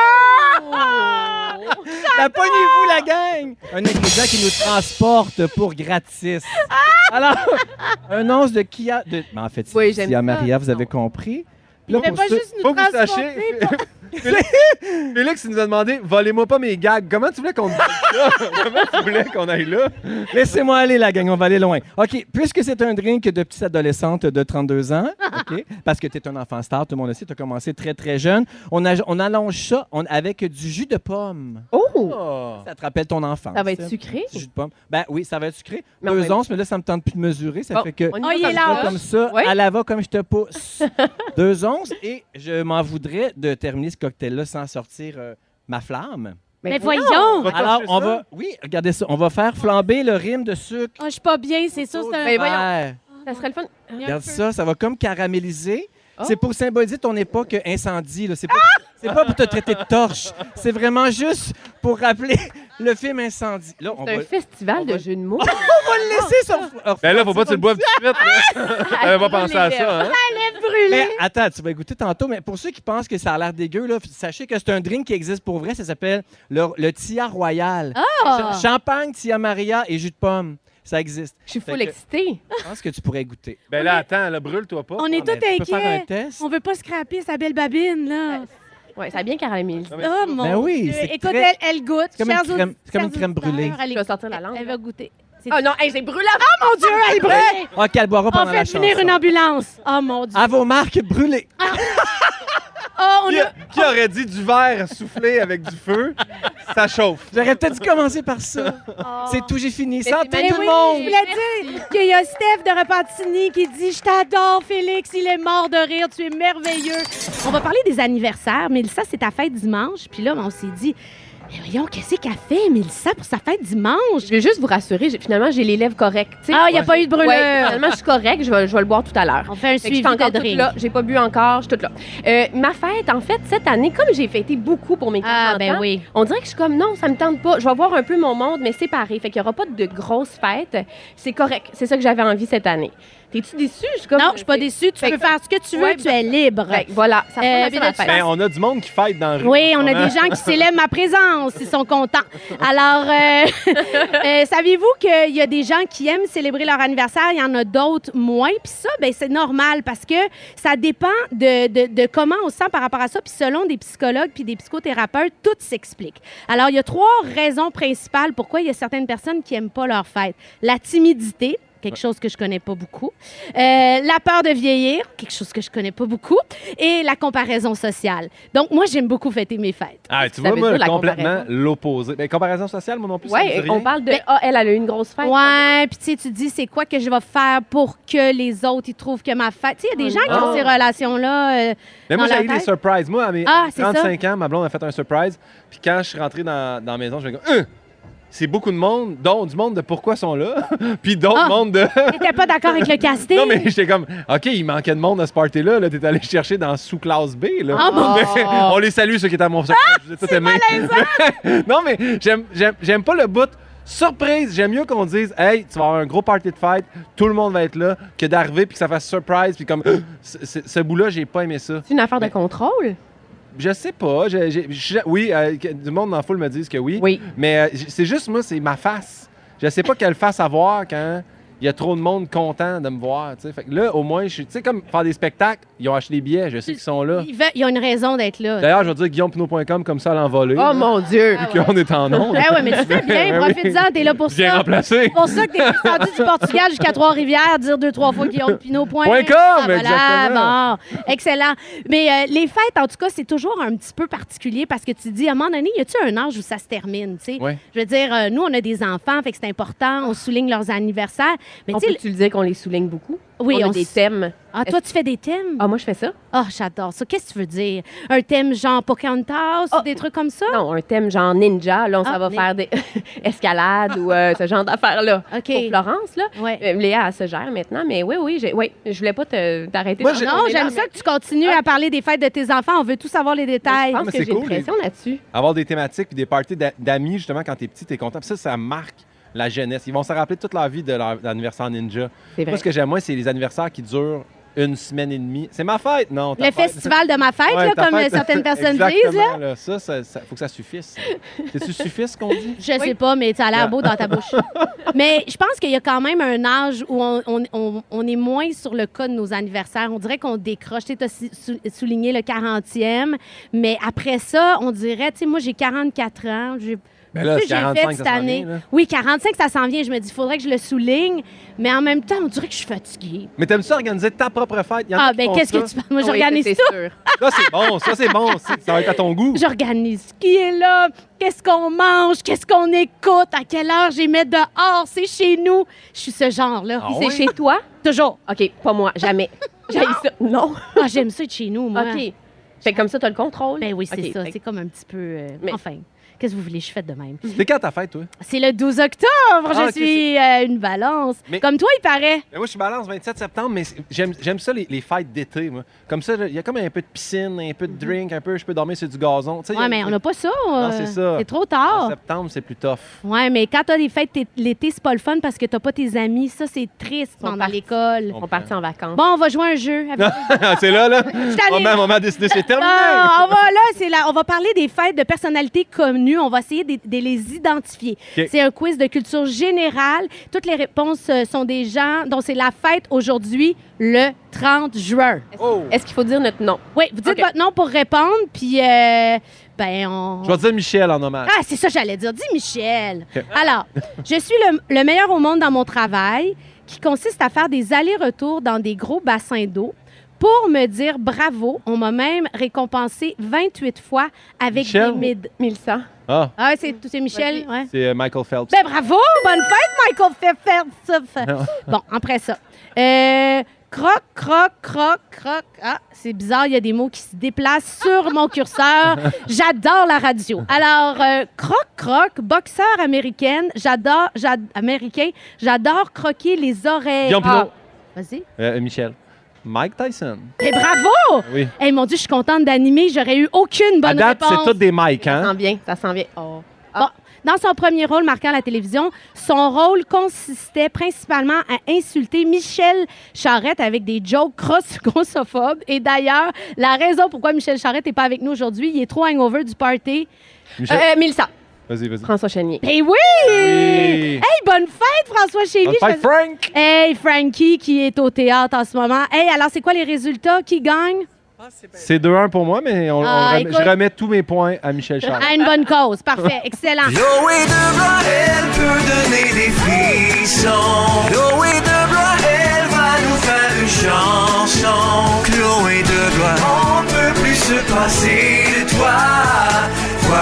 Ah! La pognez-vous, la gang! Un ingrédient qui nous transporte pour gratis. Alors, un once de Kia... De... Ben, en fait, c'est Oui, j'aime Kia ça. Maria, vous avez Non. compris. Puis là, Mais pour pas ceux- juste nous Faut que vous transporter. sachiez. Félix, Félix, il nous a demandé volez-moi pas mes gags. Comment tu voulais qu'on te dise ça? Comment tu voulais qu'on aille là? Laissez-moi aller, la gang, on va aller loin. OK, puisque c'est un drink de petite adolescente de trente-deux ans, OK, parce que tu es un enfant star, tout le monde le sait, tu as commencé très, très jeune, on, a- on allonge ça on- avec du jus de pomme. Oh! Oh. Ça te rappelle ton enfance. Ça va être hein? sucré? Du jus de pomme. Ben oui, ça va être sucré. Mais en Deux même- onces, mais là, ça me tente plus de mesurer. Ça Bon, fait que on y Oh, va il comme est ça. là. comme ça, Oui. à la va comme je te pousse. Deux onces et je m'en voudrais de terminer ce cocktail-là sans sortir euh, ma flamme. Mais voyons. voyons. Va Alors, torcher on ça? va... Oui, regardez ça. On va faire flamber le rime de sucre. Ah, je suis pas bien, c'est ça. C'est un... Mais voyons. Ouais. Ça serait le fun. Il y a un Regarde feu. ça, ça va comme caraméliser. Oh. C'est pour symboliser ton époque incendie. là. C'est pas, c'est pas pour te traiter de torche. C'est vraiment juste pour rappeler le film Incendie. Là, on C'est va, un festival on de va- jeux de mots. on va le laisser sur... Ben là, faut pas que tu le boives tout de suite. là. Elle va penser à ça, hein? Lèvres brûlées. Mais attends, tu vas goûter tantôt, mais pour ceux qui pensent que ça a l'air dégueu, là, sachez que c'est un drink qui existe pour vrai. Ça s'appelle le, le Tia Royal. Ah! Ch- Champagne, Tia Maria et jus de pomme. Ça existe. Je suis Fait full que- excitée. Je pense que tu pourrais goûter. Ben là, attends, là, brûle-toi pas. On est Ah, ben, tous tu peux faire un inquiets. test. On veut pas scraper sa belle babine, là. Oui, ça a bien caramélisé. Non, mais- Oh mon Ben oui, Dieu. c'est Écoute, très- elle, elle goûte. c'est comme une Chers crème- audi- c'est comme une chers crème brûlée. auditeurs, elle Je vais sortir la langue. Elle va goûter. C'est- Oh non, hey, j'ai brûlé la Oh mon Dieu, elle brûle! OK, elle boira On pendant la fait chanson. venir une ambulance. Oh mon Dieu. À vos marques, brûlées. Oh, on Qui, a... a- qui aurait dit du verre soufflé avec du feu? Ça chauffe. J'aurais peut-être dû commencer par ça. Oh. C'est tout, j'ai fini. Mais Santé c'est Mais tout oui, le monde! je voulais dire qu'il y a Steph de Repentigny qui dit « Je t'adore, Félix, il est mort de rire, tu es merveilleux. » On va parler des anniversaires. Mélissa, c'est ta fête dimanche. Puis là, on s'est dit « Mais voyons, qu'est-ce qu'elle fait, Mélissa, pour sa fête dimanche? Je vais juste vous rassurer, j'ai- finalement, j'ai les lèvres correctes. » tu sais. Ah, il n'y a pas eu de brûlure. Ouais, finalement, je suis correcte, je vais, je vais le boire tout à l'heure. On fait un Fait que je suivi suis encore de toute drink. là, j'ai pas bu encore, je suis toute là. Euh, ma fête, en fait, cette année, comme j'ai fêté beaucoup pour mes quarante Ah, ben ans, oui. on dirait que je suis comme, non, ça me tente pas. Je vais voir un peu mon monde, mais séparé. Fait qu'il y aura pas de grosses fêtes. C'est correct. C'est ça que j'avais envie cette année. T'es-tu déçue? Je suis comme, Non, je suis pas déçue. Tu Fait peux que- faire ce que tu veux, Ouais, tu es libre. Fait que voilà, ça Euh, ressemble à puis ça, de ma toute fête. Ben, on a du monde qui fête dans le Oui, on a des gens qui célèbrent ma présence. Ils sont contents. Alors, euh, euh, saviez-vous qu'il y a des gens qui aiment célébrer leur anniversaire, il y en a d'autres moins. Puis ça, ben, c'est normal parce que ça dépend de, de, de comment on se sent par rapport à ça. Puis selon des psychologues puis des psychothérapeutes, tout s'explique. Alors, il y a trois raisons principales pourquoi il y a certaines personnes qui n'aiment pas leur fête. La timidité. Quelque chose que je connais pas beaucoup. Euh, la peur de vieillir, quelque chose que je connais pas beaucoup. Et la comparaison sociale. Donc, moi, j'aime beaucoup fêter mes fêtes. Ah, Ça tu vois, veut moi, dire, la complètement comparaison? l'opposé. Ben, comparaison sociale, moi non plus, ça me dit Ouais, rien. on parle de, Ben- ah, elle, elle a eu une grosse fête. Ouais, puis tu sais, tu dis, c'est quoi que je vais faire pour que les autres, ils trouvent que ma fête... Tu sais, il y a des gens qui ont Ah. ces relations-là. euh, Mais moi, dans la j'ai eu des tête. surprises. Moi, à mes Ah, c'est trente-cinq ans, ma blonde a fait un surprise. Puis quand je suis rentré dans, dans la maison, je me dis, Hein! C'est beaucoup de monde, dont du monde de pourquoi ils sont là, puis d'autres Ah. mondes de. T'étais pas d'accord avec le casting? Non, mais j'étais comme, OK, il manquait de monde à ce party-là. Là, t'es allé chercher dans sous-classe B. Là. Ah, mon Mais on les salue, ceux qui étaient à mon surprise. Je vous ai tout aimé. Non, mais j'aime, j'aime, j'aime pas le bout. Surprise, j'aime mieux qu'on dise, hey, tu vas avoir un gros party de fête, tout le monde va être là, que d'arriver puis que ça fasse surprise, puis comme, ce, ce- ce bout-là, j'ai pas aimé ça. C'est une affaire Mais- de contrôle? Je sais pas. j'ai- j'ai- je- oui, euh, que- du monde dans la foule me disent que oui. Oui. Mais euh, j- c'est juste moi, c'est ma face. Je sais pas quelle face avoir quand il y a trop de monde content de me voir. Tu sais. Fait que là, au moins, je suis. Tu sais, comme faire des spectacles, ils ont acheté des billets, je sais qu'ils sont là. Il, veut- il y a une raison d'être là. D'ailleurs, je vais dire guillaume pinot point com comme ça à l'envolée. Oh mon Dieu! Vu qu'on est en ondes. Ben ouais, mais tu fais bien, Ben oui. profite-en, t'es là pour Bien ça. remplacé. C'est pour ça que t'es descendu du Portugal jusqu'à Trois-Rivières, dire deux, trois fois Guillaume Pinot. Point Point com, Ah, voilà, exactement. bon, excellent. Mais euh, les fêtes, en tout cas, c'est toujours un petit peu particulier parce que tu dis, à un moment donné, y a-tu un âge où ça se termine, tu sais? Ouais. Je veux dire, euh, nous, on a des enfants, fait que c'est important, on souligne leurs anniversaires. Mais On tu sais, peut-tu le dire qu'on les souligne beaucoup? oui, on a on des s- thèmes. Ah, toi, tu fais des thèmes? Ah, moi, je fais ça. Ah, j'adore ça. Qu'est-ce que tu veux dire? Un thème genre Pocahontas ou Ah. des trucs comme ça? Non, un thème genre ninja. Là, on Ah, s'en va nin- faire des escalades ou euh, ce genre d'affaires-là. OK. Pour Florence, là. Ouais. Euh, Léa, elle se gère maintenant, mais oui, oui, j'ai- oui, je voulais pas te- t'arrêter. Moi, d'en j'ai- Non, parler j'aime là, ça mais- que tu continues à parler des fêtes de tes enfants. On veut tout savoir les détails. Je pense mais que c'est j'ai une cool, les- pression là-dessus. Avoir des thématiques puis des parties d'a- d'amis, justement, quand t'es petit, t'es content. Puis ça, ça marque la jeunesse. Ils vont se rappeler toute leur vie de leur anniversaire ninja. C'est vrai. Moi, ce que j'aime, moi, c'est les anniversaires qui durent une semaine et demie. C'est ma fête, non? ta Le fête. festival de ma fête, Ouais, là, ta comme fête. certaines personnes disent. Exactement, Là. là. Ça, ça, ça- faut que ça suffise. C'est-tu suffise qu'on dit? Je sais pas, mais ça a l'air Ouais. beau dans ta bouche. Mais je pense qu'il y a quand même un âge où on, on- on- on est moins sur le cas de nos anniversaires. On dirait qu'on décroche. Tu as souligné le quarantième, mais après ça, on dirait, tu sais, moi, j'ai quarante-quatre ans. J'ai Mais là, tu sais, j'ai quarante-cinq, fait ça cette s'en année. vient, là. Oui, quarante-cinq, ça s'en vient. Je me dis, il faudrait que je le souligne. Mais en même temps, on dirait que je suis fatiguée. Mais t'aimes ça organiser ta propre fête? Il y en a Ah, qui ben font qu'est-ce ça. que tu penses? Moi, Oui, j'organise c'est tout. sûr. Ça, c'est bon. Ça, c'est bon. C'est- Ça va être à ton goût. J'organise qui est là, qu'est-ce qu'on mange, qu'est-ce qu'on écoute, à quelle heure j'ai mis dehors, c'est chez nous. Je suis ce genre-là. Ah Puis c'est ouais? chez toi? Toujours. OK, pas moi, jamais. J'ai ça. Non. Ah, j'aime ça être chez nous, moi. OK. Fait que comme ça, tu as le contrôle. Ben oui, c'est OK, ça. fait que- C'est comme un petit peu... euh, Mais- Enfin, qu'est-ce que vous voulez? Je suis faite de même. C'est quand ta fête, toi? C'est le douze octobre. Ah, je ok, suis euh, une balance. Mais- Comme toi, il paraît. Ben moi, je suis balance vingt-sept septembre, mais c'est- j'aime j'aime ça, les, les fêtes d'été, moi. Comme ça, il y a comme un peu de piscine, un peu de drink, un peu, je peux dormir sur du gazon. Tu sais, il y a- Ouais, mais on n'a pas ça. euh, c'est ça. C'est trop En tard. septembre, c'est plus tough. Ouais, mais quand t'as des fêtes t- l'été, c'est pas le fun parce que t'as pas tes amis. Ça, c'est triste Ils sont pendant partis. l'école. Ils sont partis en vacances. Bon, on va jouer à un jeu. Avec... c'est là, là. tannée. Moment, moment à décider, c'est terminé. Ah, on va là, c'est là. On va parler des fêtes de personnalités connues. On va essayer de, de les identifier. OK. C'est un quiz de culture générale. Toutes les réponses euh, sont des gens dont c'est la fête aujourd'hui, le trente juin. Oh! Est-ce qu'il faut dire notre nom? Oui, vous dites OK. votre nom pour répondre, puis euh, ben on. Je vais dire Michel en hommage. Ah, c'est ça que j'allais dire. Dis Michel. OK. Alors, je suis le, le meilleur au monde dans mon travail, qui consiste à faire des allers-retours dans des gros bassins d'eau. Pour me dire bravo, on m'a même récompensé vingt-huit fois avec Michel? des médailles. mille cent. Ah, Ah, c'est c'est Michel, ouais. c'est euh, Michael Phelps. Ben bravo! Bonne fête, Michael Phelps! Bon, après ça. Euh, croc, croc, croc, croc. Ah, c'est bizarre, il y a des mots qui se déplacent sur mon curseur. J'adore la radio. Alors, euh, croc, croc, boxeur américaine. J'adore, j'ad- américain. J'adore croquer les oreilles. Guillaume Ah, Pinot. vas-y. Euh, Michel. Mike Tyson. Et bravo! Oui. Hey, mon Dieu, je suis contente d'animer. J'aurais eu aucune À bonne date, c'est réponse. tous des Mike, Ça hein? sent bien, ça sent bien. Oh. Bon, dans son premier rôle marquant à la télévision, son rôle consistait principalement à insulter Michel Charette avec des jokes gross- grossophobes. Et d'ailleurs, la raison pourquoi Michel Charette n'est pas avec nous aujourd'hui, il est trop hangover du party. Michel. Euh, mille cent. Vas-y, vas-y. François Chenier. Eh oui! Oui. Hey, bonne fête, François Chély! Bonne fête, Je fais- Frank! Hey, Frankie qui est au théâtre en ce moment. Hey, alors, c'est quoi les résultats? Qui gagne? C'est deux un pour moi, mais on, on Ah, remet- écoute. je remets tous mes points à Michel Charles. À une bonne cause. Parfait. Excellent. Chloé de Blois, elle peut donner des frissons. Chloé de Blois, elle va nous faire une chanson. Chloé de Blois, on peut plus se passer de toi.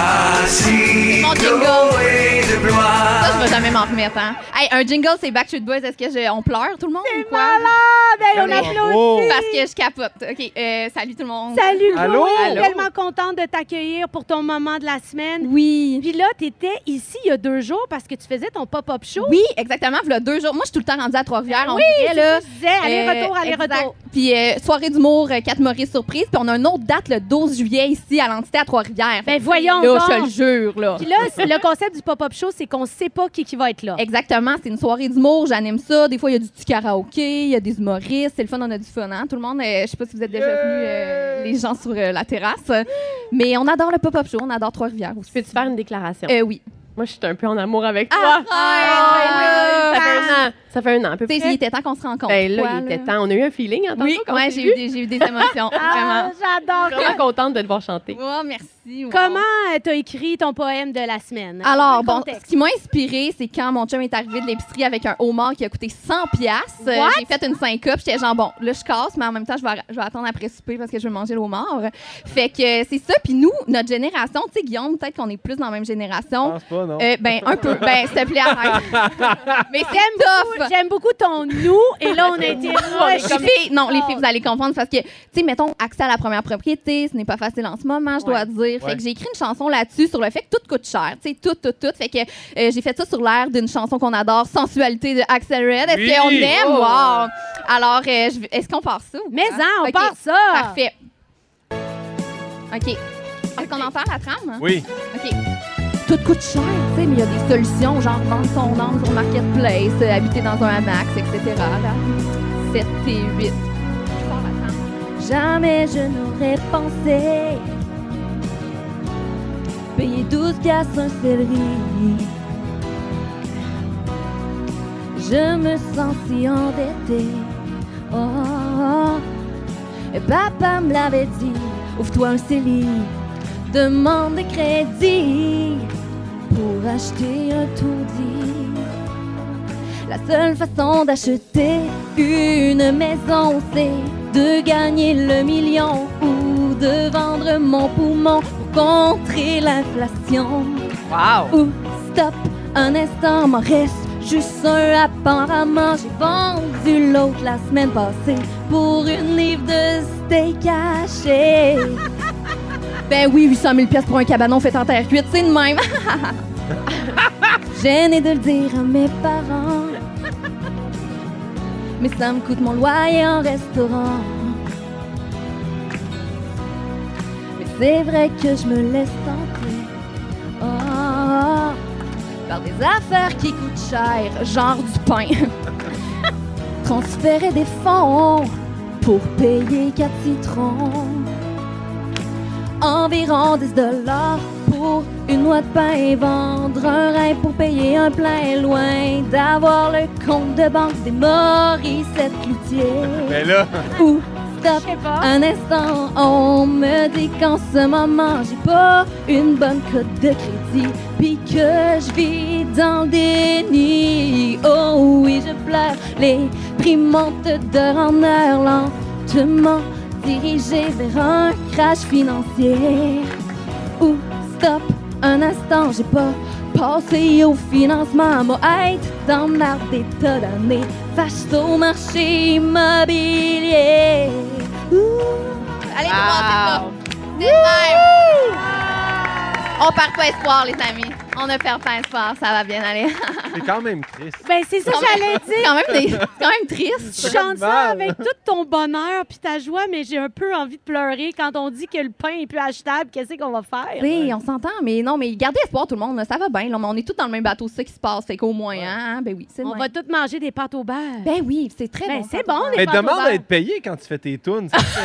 Voici Mon jingle. Chloé de Blois. Ça, je vais jamais m'en remettre, hein. Hey, un jingle, c'est Backstreet Boys. Est-ce que je- on pleure, tout le monde, ou quoi? Malade! Hey, on Bravo. applaudit! Parce que je capote. OK, euh, salut tout le monde. Salut, Chloé! Allô? Je suis Allô? tellement contente de t'accueillir pour ton moment de la semaine. Oui. Puis là, tu étais ici il y a deux jours parce que tu faisais ton pop-up show. Oui, exactement. Voilà deux jours. Moi, je suis tout le temps rendue à Trois-Rivières. on oui, dirait, c'est là. ça que je disais. Aller-retour, Euh, aller-retour. exact. Puis euh, soirée d'humour, euh, quatre Maurice surprise. Puis on a une autre date le douze juillet ici à l'entité à Trois-Rivières. Ben Fait que, voyons là, donc. je te le jure, là. Puis là, c'est- le concept du pop-up show, c'est qu'on sait pas qui, qui va être là. Exactement, c'est une soirée d'humour, j'anime ça. Des fois, il y a du petit karaoké, il y a des humoristes. C'est le fun, on a du fun, hein? Tout le monde, euh, je sais pas si vous êtes déjà venus, euh, les gens sur euh, la terrasse. Mais on adore le pop-up show, on adore Trois-Rivières aussi. Peux-tu faire une déclaration? Euh, oui. Moi, je suis un peu en amour avec toi. Ah, Ah, ça fait un an. Ça fait un an, à peu Tu sais, près. il était temps qu'on se rencontre. Ben là, Quoi, il était temps. On a eu un feeling en tant Oui, que ouais, j'ai eu, des- j'ai eu des émotions, Ah, vraiment. j'adore. Je suis vraiment contente de te voir chanter. Oh, merci. wow. Comment tu as écrit ton poème de la semaine? Alors, Le bon, contexte. ce qui m'a inspiré, c'est quand mon chum est arrivé de l'épicerie avec un homard qui a coûté cent piastres. Euh, What? J'ai fait une syncope. J'étais genre, bon, là, je casse, mais en même temps, je vais, ar- je vais attendre après souper parce que je veux manger le homard. Fait que euh, c'est ça. Puis nous, notre génération, tu sais, Guillaume, peut-être qu'on est plus dans la même Je génération. pense pas, non? Euh, ben, un peu. Ben, s'il te plaît, arrête. Mais J'aime beaucoup, j'aime beaucoup ton nous, et là, on a été rush. Les filles, non, les filles, vous allez comprendre parce que, tu sais, mettons, accès à la première propriété, ce n'est pas facile en ce moment, je dois dire. Fait Ouais. que j'ai écrit une chanson là-dessus sur le fait que tout coûte cher, tu sais, tout, tout, tout. Fait que euh, j'ai fait ça sur l'air d'une chanson qu'on adore, Sensualité de Axel Red. Est-ce Oui! qu'on aime? Oh! Wow! Alors, euh, je vais- est-ce qu'on part ça? ou Mais pas? en, on Ok, part ça. Parfait. OK. Est-ce qu'on en parle, la trame? Oui. OK. Tout coûte cher, tu sais, mais il y a des solutions, genre vendre son âme sur Marketplace, euh, habiter dans un hamac, et cetera. Là. sept et huit. Je pars la trame. Jamais je n'aurais pensé payer douze piastres un céleri. Je me sens si endettée. Oh, oh, oh. Et papa me l'avait dit, ouvre-toi un C E L I, demande des crédits pour acheter un taudis. La seule façon d'acheter une maison, c'est de gagner le million ou de vendre mon poumon pour contrer l'inflation. Wow! Ou stop, un instant, m'en reste juste un apparemment. J'ai vendu l'autre la semaine passée pour une livre de steak haché. Ben oui, huit cent mille piastres pour un cabanon fait en terre cuite, c'est de même. Gênée de le dire à mes parents, mais ça me coûte mon loyer en restaurant. Mais c'est vrai que je me laisse tenter. Oh, par des affaires qui coûtent cher, genre du pain. Transférer des fonds pour payer quatre citrons. Environ dix dollars pour une noix de pain et vendre un rein pour payer un plein, loin d'avoir le compte de banque des Morissette Cloutier. Mais là, Ou stop, Je sais pas. un instant, on me dit qu'en ce moment j'ai pas une bonne cote de crédit, puis que je vis dans le déni. Oh oui, je pleure, les prix montent d'heure en heure lentement, dirigé vers un crash financier. Ou stop, un instant, j'ai pas passé au financement, moi être dans marre des tas d'années, face au marché immobilier. Ouh. Allez, Wow. c'est même. On perd pas espoir, les amis. On ne perd pas espoir, ça va bien aller. c'est quand même triste. Ben, c'est ça que j'allais C'est dire. quand même, des- c'est quand même triste. Tu chantes ça mal. avec tout ton bonheur puis ta joie, mais j'ai un peu envie de pleurer quand on dit que le pain est plus achetable. Qu'est-ce qu'on va faire? Oui, on s'entend, mais non, mais gardez espoir, tout le monde. là, Ça va bien, là, mais on est tous dans le même bateau, c'est ça qui se passe. Fait qu'au moins, hein, ben oui, c'est On le va même. tous manger des pâtes au beurre. Ben oui, c'est très Ben, bon. c'est pâtes au bon, beurre. des Mais pâtes au demande beurre. à être payé quand tu fais tes tunes. c'est ça,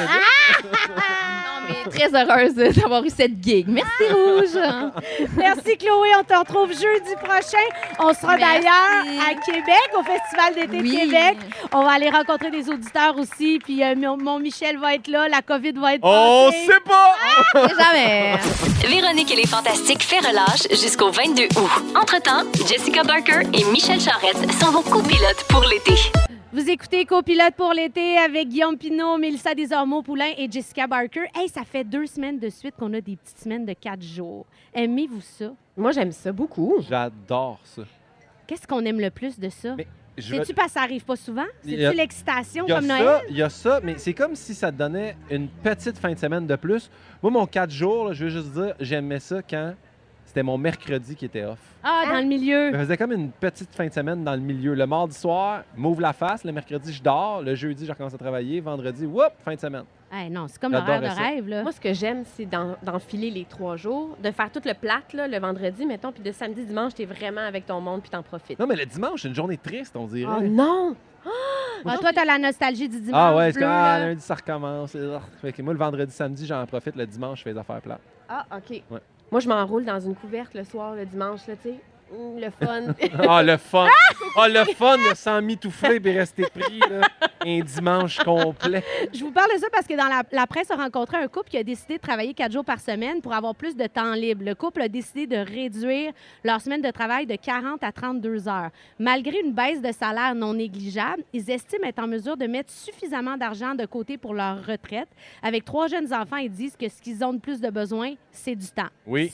Non, mais très heureuse d'avoir eu cette gig. Merci, Rouge. Merci, Chloé. On te retrouve jeudi prochain. On sera Merci. d'ailleurs à Québec, au Festival d'été Oui. de Québec. On va aller rencontrer des auditeurs aussi. Puis euh, mon, mon Michel va être là. La COVID va être On passée. sait pas! C'est jamais. Véronique et les Fantastiques fait relâche jusqu'au vingt-deux août. Entre-temps, Jessica Barker et Michel Charette sont vos copilotes pour l'été. Vous écoutez Copilote pour l'été avec Guillaume Pinot, Mélissa Desormeaux-Poulain et Jessica Barker. Hey, ça fait deux semaines de suite qu'on a des petites semaines de quatre jours. Aimez-vous ça? Moi, j'aime ça beaucoup. J'adore ça. Qu'est-ce qu'on aime le plus de ça? Mais je vais- C'est-tu parce que ça arrive pas souvent? Il y a- C'est-tu l'excitation Il y a comme ça, Noël? il y a ça, mais c'est comme si ça te donnait une petite fin de semaine de plus. Moi, mon quatre jours, là, je veux juste dire, j'aimais ça quand c'était mon mercredi qui était off. Ah, dans le milieu. Je faisais comme une petite fin de semaine dans le milieu. Le mardi soir, m'ouvre la face. Le mercredi, je dors. Le jeudi, je recommence à travailler. Vendredi, whoop, fin de semaine. Hey, non, c'est comme l'horaire de J'adorais ça. rêve, là. Moi, ce que j'aime, c'est d'en- d'enfiler les trois jours, de faire tout le plate, là, le vendredi, mettons, puis de samedi, dimanche, t'es vraiment avec ton monde, puis t'en profites. Non, mais le dimanche, c'est une journée triste, on dirait. Oh non! Ah, toi, t'as la nostalgie du dimanche Ah ouais, c'est bleu, comme, ah, là. lundi, ça recommence. Urgh. Fait que moi, le vendredi, samedi, j'en profite. Le dimanche, je fais des affaires plates. Ah, OK. Ouais. Moi, je m'enroule dans une couverte le soir, le dimanche, là, tu sais. Hum, le fun. Ah, le fun! Ah, le fun, là, sans mitoufler et rester pris, là. Un dimanche complet. Je vous parle de ça parce que dans la, la presse a rencontré un couple qui a décidé de travailler quatre jours par semaine pour avoir plus de temps libre. Le couple a décidé de réduire leur semaine de travail de quarante à trente-deux heures. Malgré une baisse de salaire non négligeable, ils estiment être en mesure de mettre suffisamment d'argent de côté pour leur retraite. Avec trois jeunes enfants, ils disent que ce qu'ils ont de plus de besoin, c'est du temps. Oui. Ça,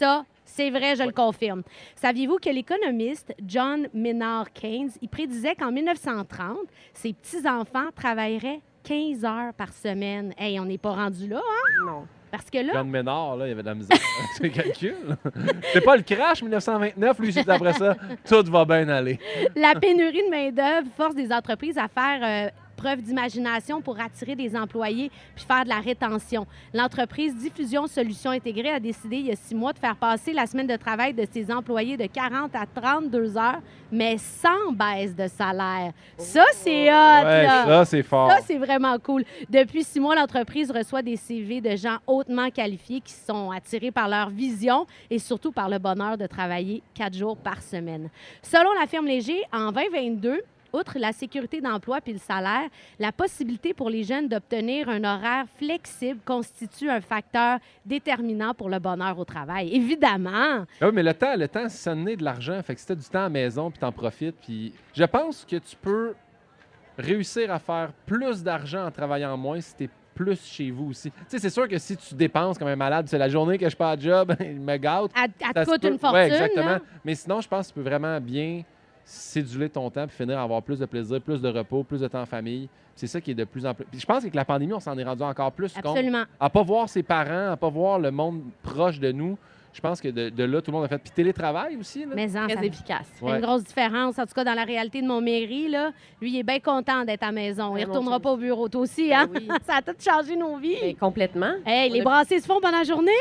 C'est vrai, je le confirme. Saviez-vous que l'économiste John Maynard Keynes, il prédisait qu'en mille neuf cent trente, ses petits-enfants travailleraient quinze heures par semaine. Hey, on n'est pas rendu là, hein? Non. Parce que là... John Ménard, là, il y avait de la misère. C'est calcul. C'est pas le crash mille neuf cent vingt-neuf, lui, c'est après ça. Tout va bien aller. La pénurie de main-d'œuvre force des entreprises à faire euh, preuve d'imagination pour attirer des employés puis faire de la rétention. L'entreprise Diffusion Solutions Intégrées a décidé il y a six mois de faire passer la semaine de travail de ses employés de quarante à trente-deux heures, mais sans baisse de salaire. Ça, c'est hot, Ouais, là. ça, c'est fort. Ça, c'est vraiment cool. Depuis six mois, l'entreprise reçoit des C V de gens hautement qualifiés qui sont attirés par leur vision et surtout par le bonheur de travailler quatre jours par semaine. Selon la firme Léger, en vingt vingt-deux, outre la sécurité d'emploi puis le salaire, la possibilité pour les jeunes d'obtenir un horaire flexible constitue un facteur déterminant pour le bonheur au travail. Évidemment. Ah oui, mais le temps, le temps, ça naît de l'argent. Fait que si tu as du temps à la maison, puis t'en profites, puis je pense que tu peux réussir à faire plus d'argent en travaillant moins si t'es plus chez vous aussi. Tu sais, c'est sûr que si tu dépenses comme un malade, c'est la journée que je pas de job, il me gâte. Elle, elle Ça te se coûte peut. une fortune. Ouais, exactement. là. Mais sinon, je pense que tu peux vraiment bien céduler ton temps puis finir à avoir plus de plaisir, plus de repos, plus de temps en famille. C'est ça qui est de plus en plus... Puis je pense qu'avec la pandémie, on s'en est rendu encore plus compte. Absolument. À pas voir ses parents, à pas voir le monde proche de nous. Je pense que de, de là, tout le monde a fait. Puis télétravail aussi. Là. Mais en, Très ça efficace. fait Ouais. une grosse différence. En tout cas, dans la réalité de mon mairie, là, lui, il est bien content d'être à la maison. Il Ouais, ne mon retournera Dieu. pas au bureau. Toi aussi, Ben hein? oui. Ça a tout changé nos vies. Mais complètement. Hey, les On a- brassées se font pendant la journée.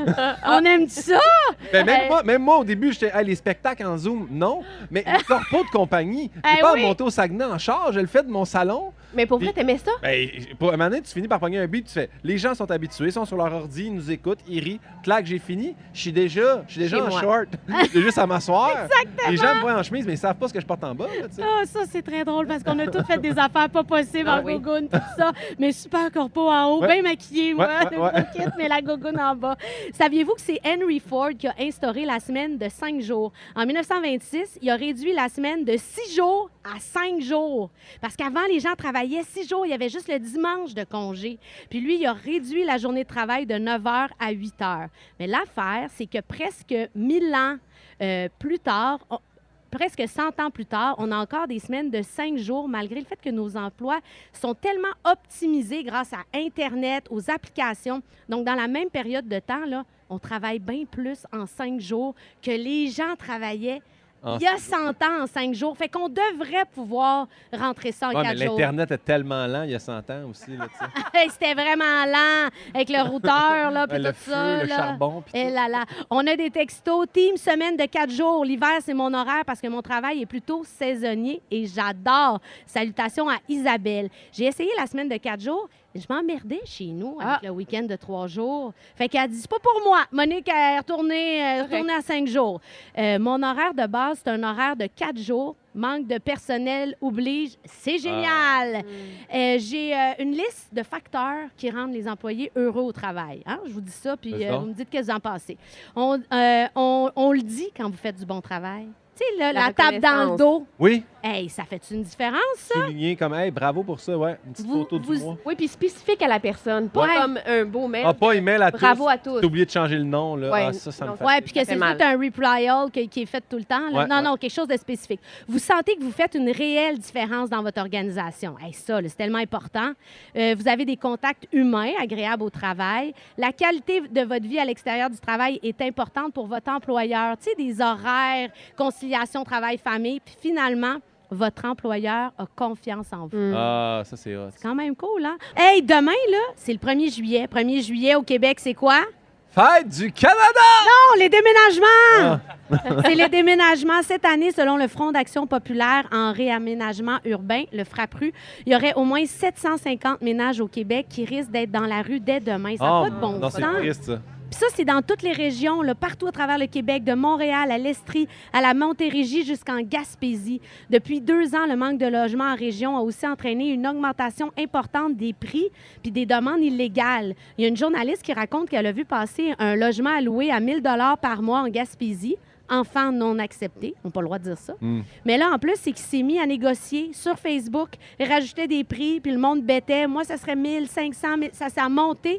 On aime ça. Ben, même, Hey. moi, même moi, au début, j'étais hey, les spectacles en Zoom, non. Mais les corpos de compagnie, Eh j'ai pas oui. à monter au Saguenay en charge, je le fais de mon salon. Mais pour vrai, t'aimais ça? Ben, pour un moment donné, tu finis par pogner un beat, tu fais les gens sont habitués, ils sont sur leur ordi, ils nous écoutent, ils rient. Clac, j'ai fini. Je suis déjà, je suis déjà Chez en moi. short. J'ai juste à m'asseoir. Les gens me voient en chemise, mais ils savent pas ce que je porte en bas. Là, tu sais. Ah, ça, c'est très drôle parce qu'on a tous fait des affaires pas possibles Ah en oui. gogoune, tout ça. Mais super corpo en haut, Ouais. bien maquillé, moi, Ouais, ouais, le ouais. beau kit, mais la gogoune en bas. Saviez-vous que c'est Henry Ford qui a instauré la semaine de cinq jours? En dix-neuf cent vingt-six, il a réduit la semaine de six jours à cinq jours. Parce qu'avant, les gens travaillaient six jours, il y avait juste le dimanche de congé. Puis lui, il a réduit la journée de travail de neuf heures à huit heures. Mais l'affaire, c'est que presque mille ans euh, plus tard, on- presque cent ans plus tard, on a encore des semaines de cinq jours, malgré le fait que nos emplois sont tellement optimisés grâce à Internet, aux applications. Donc, dans la même période de temps, là, on travaille bien plus en cinq jours que les gens travaillaient En il y a cent ans en cinq jours. Fait qu'on devrait pouvoir rentrer ça en Ouais, mais quatre jours. l'Internet est tellement lent il y a cent ans aussi. Là, tu sais. Hey, c'était vraiment lent avec le routeur, là, puis Ouais, le tout feu, ça. le là. charbon. puis Et tout. là là. On a des textos. Team semaine de quatre jours. L'hiver, c'est mon horaire parce que mon travail est plutôt saisonnier et j'adore. Salutations à Isabelle. J'ai essayé la semaine de quatre jours. Je m'emmerdais chez nous avec Ah. le week-end de trois jours. Fait qu'elle dit, c'est pas pour moi. Monique est retournée, euh, retournée à cinq jours. Euh, mon horaire de base, c'est un horaire de quatre jours. Manque de personnel oblige. C'est génial. Euh, J'ai euh, une liste de facteurs qui rendent les employés heureux au travail. Hein? Je vous dis ça, puis Vas-y euh, donc. vous me dites qu'est-ce que vous en pensez. On, euh, on, on le dit quand vous faites du bon travail. Tu sais, là, La la, table dans le reconnaissance. dos. Oui, Hey, ça fait une différence, ça? souligné comme hey, bravo pour ça, ouais. Une petite Vous- photo vous- du mois. Oui, puis spécifique à la personne, pas Ouais. comme un beau mail. Ah, pas email à tous. Bravo à tous. T'as oublié de changer le nom, là. Ouais, Ah, ça, ça me non, fait. Oui, puis que Ça c'est fait mal. tout un reply all qui, qui est fait tout le temps. là. Ouais, non, ouais. non, quelque chose de spécifique. Vous sentez que vous faites une réelle différence dans votre organisation. Hey, ça, là, c'est tellement important. Euh, vous avez des contacts humains agréables au travail. La qualité de votre vie à l'extérieur du travail est importante pour votre employeur. Tu sais, des horaires, conciliation travail-famille. Puis finalement, votre employeur a confiance en vous. Mm. Ah, ça, c'est hot. C'est quand même cool, hein? Hey, demain, là, c'est le premier juillet. premier juillet au Québec, c'est quoi? Fête du Canada! Non, les déménagements! Ah. C'est les déménagements. Cette année, selon le Front d'action populaire en réaménagement urbain, le FRAPRU, il y aurait au moins sept cent cinquante ménages au Québec qui risquent d'être dans la rue dès demain. Ça n'a Oh, pas de bon non, sens. c'est triste, ça. Puis ça, c'est dans toutes les régions, là, partout à travers le Québec, de Montréal à l'Estrie, à la Montérégie jusqu'en Gaspésie. Depuis deux ans, le manque de logements en région a aussi entraîné une augmentation importante des prix puis des demandes illégales. Il y a une journaliste qui raconte qu'elle a vu passer un logement alloué à mille dollars par mois en Gaspésie. Enfants non acceptés, on n'a pas le droit de dire ça. Mm. Mais là, en plus, c'est qu'il s'est mis à négocier sur Facebook, il rajoutait des prix, puis le monde bêtait. Moi, ça serait mille, cinq cents, mille, ça s'est monté.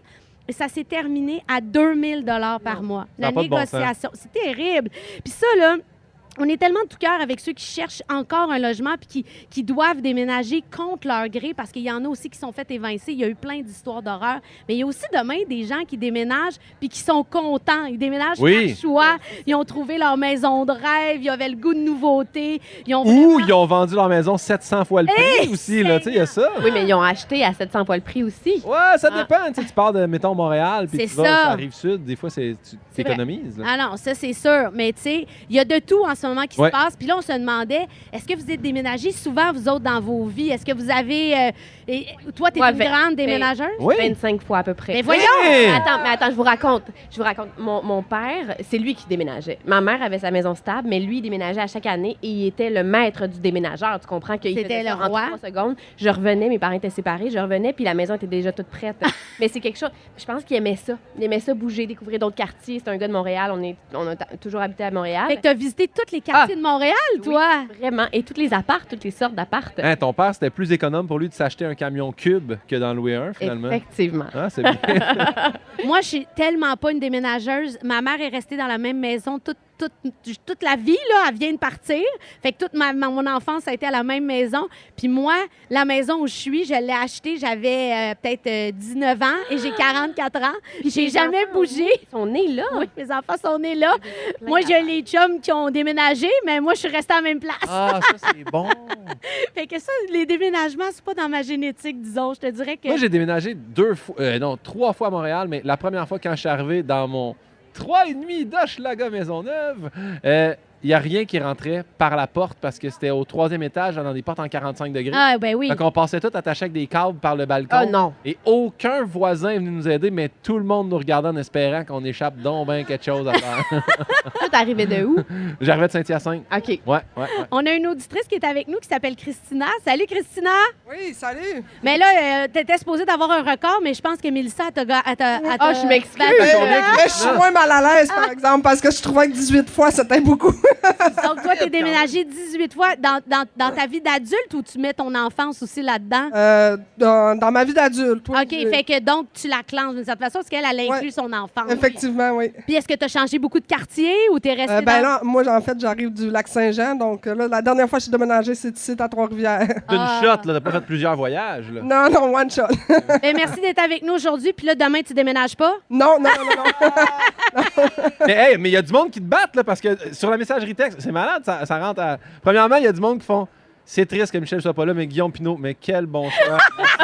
ça s'est terminé à deux mille dollars par mois. Ça La a pas de bon négociation, c'est terrible. Puis ça, là, on est tellement de tout cœur avec ceux qui cherchent encore un logement puis qui, qui doivent déménager contre leur gré parce qu'il y en a aussi qui sont fait évincer. Il y a eu plein d'histoires d'horreur. Mais il y a aussi demain des gens qui déménagent puis qui sont contents. Ils déménagent Oui. par choix. Ils ont trouvé leur maison de rêve. Ils avaient le goût de nouveauté. Ils ont Ou vraiment- ils ont vendu leur maison sept cents fois le prix Hey, aussi, là. Tu sais, il y a ça. Oui, mais ils ont acheté à sept cents fois le prix aussi. Ouais, ça Ah. dépend. Tu sais, tu pars de, mettons, Montréal, puis C'est tu vas ça. sur la Rive-Sud. Des fois, c'est, tu C'est vrai. économises. Ah non, ça, c'est sûr. Mais tu sais, il y a de tout en ce moment qui Ouais. se passe. Puis là, on se demandait, est-ce que vous êtes déménagés souvent, vous autres, dans vos vies? Est-ce que vous avez... euh, et- toi, tu es Ouais, une ben- grande ben- déménageuse? Oui. vingt-cinq fois à peu près. Mais voyons! Hey! Attends, mais attends, je vous raconte. Je vous raconte. Mon, mon père, c'est lui qui déménageait. Ma mère avait sa maison stable, mais lui, il déménageait à chaque année et il était le maître du déménageur. Tu comprends qu'il C'était faisait ça le en roi. trois secondes. Je revenais, mes parents étaient séparés, je revenais, puis la maison était déjà toute prête. Mais c'est quelque chose... Je pense qu'il aimait ça. Il aimait ça bouger, découvrir d'autres quartiers. C'est un gars de Montréal. On, est, on a t- toujours habité à Montréal. Fait que tu as visité tous les quartiers de Montréal, toi? Oui, vraiment. Et toutes les apparts, toutes les sortes d'apparts. Hein, ton père, c'était plus économe pour lui de s'acheter un camion cube que d'en louer un, finalement. Effectivement. Ah, c'est bien. Moi, je suis tellement pas une déménageuse. Ma mère est restée dans la même maison toute, toute, toute la vie, là. Elle vient de partir. Fait que toute ma, ma- mon enfance a été à la même maison. Puis moi, la maison où je suis, je l'ai achetée, j'avais euh, peut-être euh, dix-neuf ans et j'ai quarante-quatre ans. Puis j'ai tes jamais enfants, bougé. Ils sont nés là. Oui, mes enfants sont nés là. Plein Moi, j'ai d'apparts. les chums qui ont déménagé, mais moi, je suis restée à la même place. Ah, ça, c'est bon. Fait que ça, les déménagements, c'est pas dans ma génétique, disons. Je te dirais que... Moi, j'ai déménagé deux fois, euh, non, trois fois à Montréal, mais la première fois, quand je suis arrivé dans mon trois et demi d'Hochelaga Maisonneuve, euh, il n'y a rien qui rentrait par la porte parce que c'était au troisième étage, dans des portes en quarante-cinq degrés. Ah, ben oui. Donc, on passait tout attachés avec des câbles par le balcon. Oh non. Et aucun voisin est venu nous aider, mais tout le monde nous regardait en espérant qu'on échappe donc bien quelque chose à faire. Toi, t'arrivais de où? J'arrivais de Saint-Hyacinthe. OK. Ouais, ouais, ouais. On a une auditrice qui est avec nous qui s'appelle Christina. Salut, Christina! Oui, salut. Mais là, euh, t'étais supposée d'avoir un record, mais je pense que Mélissa, elle t'a... ga- elle t'a- elle t'a- Ah, je m'excuse. battu. Mais je suis moins mal à l'aise, par exemple, parce que je trouvais que dix-huit fois, c'était beaucoup. Donc, toi, t'es déménagé dix-huit fois dans, dans, dans ta vie d'adulte ou tu mets ton enfance aussi là-dedans? Euh, dans, dans ma vie d'adulte. oui. OK, fait que donc, tu la clenches d'une certaine façon parce qu'elle, elle inclut Ouais. son enfance. Effectivement, oui. Puis est-ce que tu as changé beaucoup de quartier ou t'es resté Euh, ben dans... là, moi, en fait, j'arrive du Lac-Saint-Jean, donc euh, là, la dernière fois que je suis déménagée, c'est ici, à Trois-Rivières. D'une Ah. shot, là, t'as pas fait plusieurs voyages, là. Non, non, one shot. Ben, merci d'être avec nous aujourd'hui. Puis là, demain, tu déménages pas? Non, non, non, non. Mais hey, mais il y a du monde qui te batte, là, parce que euh, sur la messagerie texte, c'est malade, ça, ça rentre à... Premièrement, il y a du monde qui font... C'est triste que Michel soit pas là, mais Guillaume Pinot, mais quel bon choix.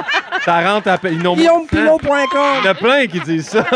Ça rentre à... Ils n'ont Guillaume Pinot point com. Il y en a plein qui disent ça.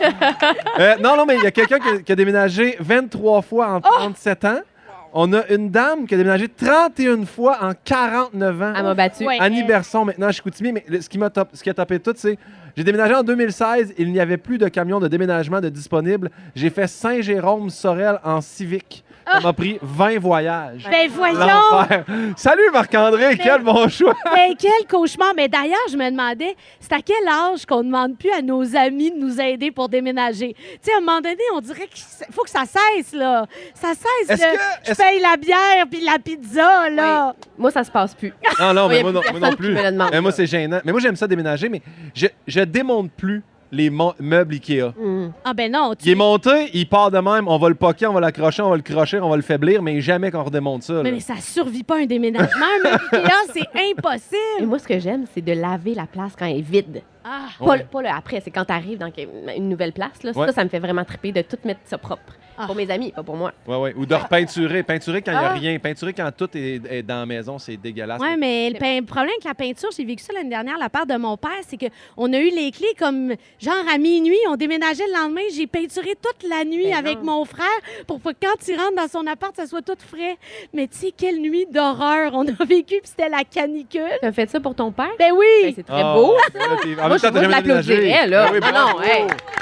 Euh, non, non, mais il y a quelqu'un qui, a- qui a déménagé vingt-trois fois en trente-sept ans. On a une dame qui a déménagé trente et une fois en quarante-neuf ans. Elle m'a battu. Ouais. Annie Berson, maintenant à Chicoutimi. Mais le- ce qui, m'a top- ce qui a topé tout, c'est... J'ai déménagé en deux mille seize. Il n'y avait plus de camions de déménagement de disponibles. J'ai fait Saint-Jérôme-Sorel en Civic. Ça m'a pris vingt voyages. Ben voyons! L'enfer. Salut Marc-André, quel bon choix! Ben, quel cauchemar! Mais d'ailleurs, je me demandais, c'est à quel âge qu'on ne demande plus à nos amis de nous aider pour déménager? Tu sais, à un moment donné, on dirait qu'il faut que ça cesse, là. Ça cesse, Est-ce là. que- Je est-ce- paye la bière puis la pizza, là. Moi, ça se passe plus. Non, non, Il y mais a moi non, plus moi non personne plus. qui me le demande. Mais moi, c'est gênant. Mais moi, j'aime ça déménager, mais je, je démonte plus les mo- meubles Ikea. Mm. Ah ben non, tu... Il est monté, il part de même, on va le poquer, on va l'accrocher, on va le crocher, on va le faiblir, mais jamais qu'on redémonte ça. là. Mais, mais ça survit pas un déménagement, mais Ikea, c'est Et impossible. moi, ce que j'aime, c'est de laver la place quand elle est vide. Ah. Pas, Ouais. le- pas le après, c'est quand tu arrives dans une nouvelle place. Là, Ouais. Ça, ça me fait vraiment triper de tout mettre ça propre. Ah. Pour mes amis, pas pour moi. Ouais, ouais. Ou de repeinturer. Peinturer quand il n'y a Ah. rien. Peinturer quand tout est, est dans la maison, c'est dégueulasse. Oui, mais le pein- problème avec la peinture, j'ai vécu ça l'année dernière, la part de mon père, c'est qu'on a eu les clés comme genre à minuit, on déménageait le lendemain, j'ai peinturé toute la nuit Ben avec non. mon frère pour que quand il rentre dans son appart, ça soit tout frais. Mais tu sais, quelle nuit d'horreur on a vécu, puis c'était la canicule. Tu as fait ça pour ton père? Ben Ben, oui! c'est très Ah, beau. là, t'es- en Moi, même je- temps, t'as moi, je jamais déménagé. l'applaudirais, là. Ah oui, Non, bravo. non, hey.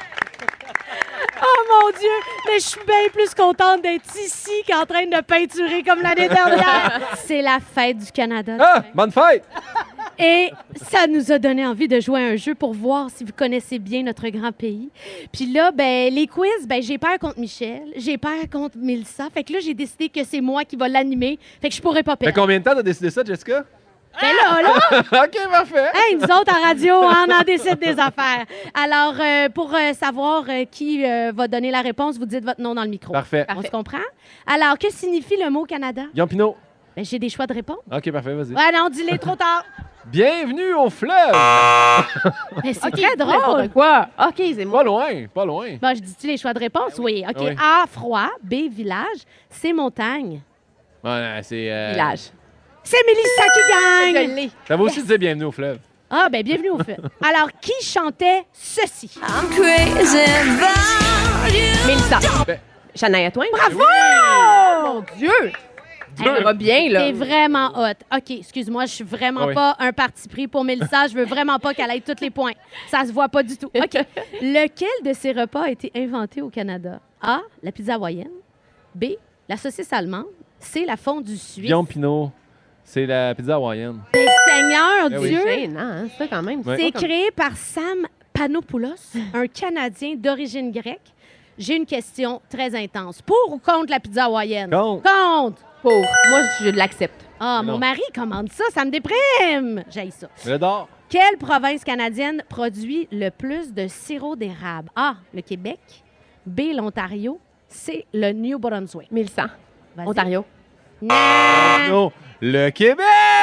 Oh mon Dieu! Mais je suis bien plus contente d'être ici qu'en train de peinturer comme l'année dernière. C'est la fête du Canada. Ah, bonne fête! Et ça nous a donné envie de jouer à un jeu pour voir si vous connaissez bien notre grand pays. Puis là, ben, les quiz, ben, j'ai peur contre Michel, j'ai peur contre Mélissa. Fait que là, j'ai décidé que c'est moi qui va l'animer. Fait que je pourrais pas Fait perdre. combien de temps t'as décidé ça, Jessica? Ben là, là! OK, parfait. Hey, nous autres, en radio, on en décide des affaires. Alors, euh, pour euh, savoir euh, qui euh, va donner la réponse, vous dites votre nom dans le micro. Parfait. On se comprend? Alors, que signifie le mot Canada? Guillaume Pinot. Ben, j'ai des choix de réponse. OK, parfait, vas-y. Ouais, non, dis-les trop tard. Bienvenue au fleuve. Mais c'est OK, très drôle. n'importe quoi. OK, c'est moi. Pas loin, pas loin. Bon, je dis-tu les choix de réponse? Oui. OK. Oui. A, froid. B, village. C, montagne. Ouais, c'est... euh, Village. C'est Mélissa qui Je gagne! l'ai. Ça va aussi dire bienvenue au fleuve. Ah, ben bienvenue au fait. Alors, qui chantait ceci? I'm crazy about you. Mélissa. Ben- Shania Twain. Bravo! Mon Dieu! Elle va bien, là. T'es vraiment hot. OK, excuse-moi, je suis vraiment Ah oui. pas un parti pris pour Mélissa. Je veux vraiment pas qu'elle ait tous les points. Ça se voit pas du tout. OK. Lequel de ces repas a été inventé au Canada? A, la pizza hawaïenne. B, la saucisse allemande. C, la fondue suisse. Guillaume Pinot, c'est la pizza hawaïenne. Ben, Seigneur Eh oui. Dieu! C'est gênant, hein, ça, quand même. Ouais. C'est pas comme- créé par Sam Panopoulos, un Canadien d'origine grecque. J'ai une question très intense. Pour ou contre la pizza hawaïenne? Contre. Contre! Pour. Moi, je l'accepte. Ah, Mais mon non. mari commande ça, ça me déprime! J'haïs ça. Le d'or. Quelle province canadienne produit le plus de sirop d'érable? A, le Québec. B, l'Ontario. C, le New Brunswick. Mélissa. Vas-y. Ontario. Non! Non, le Québec!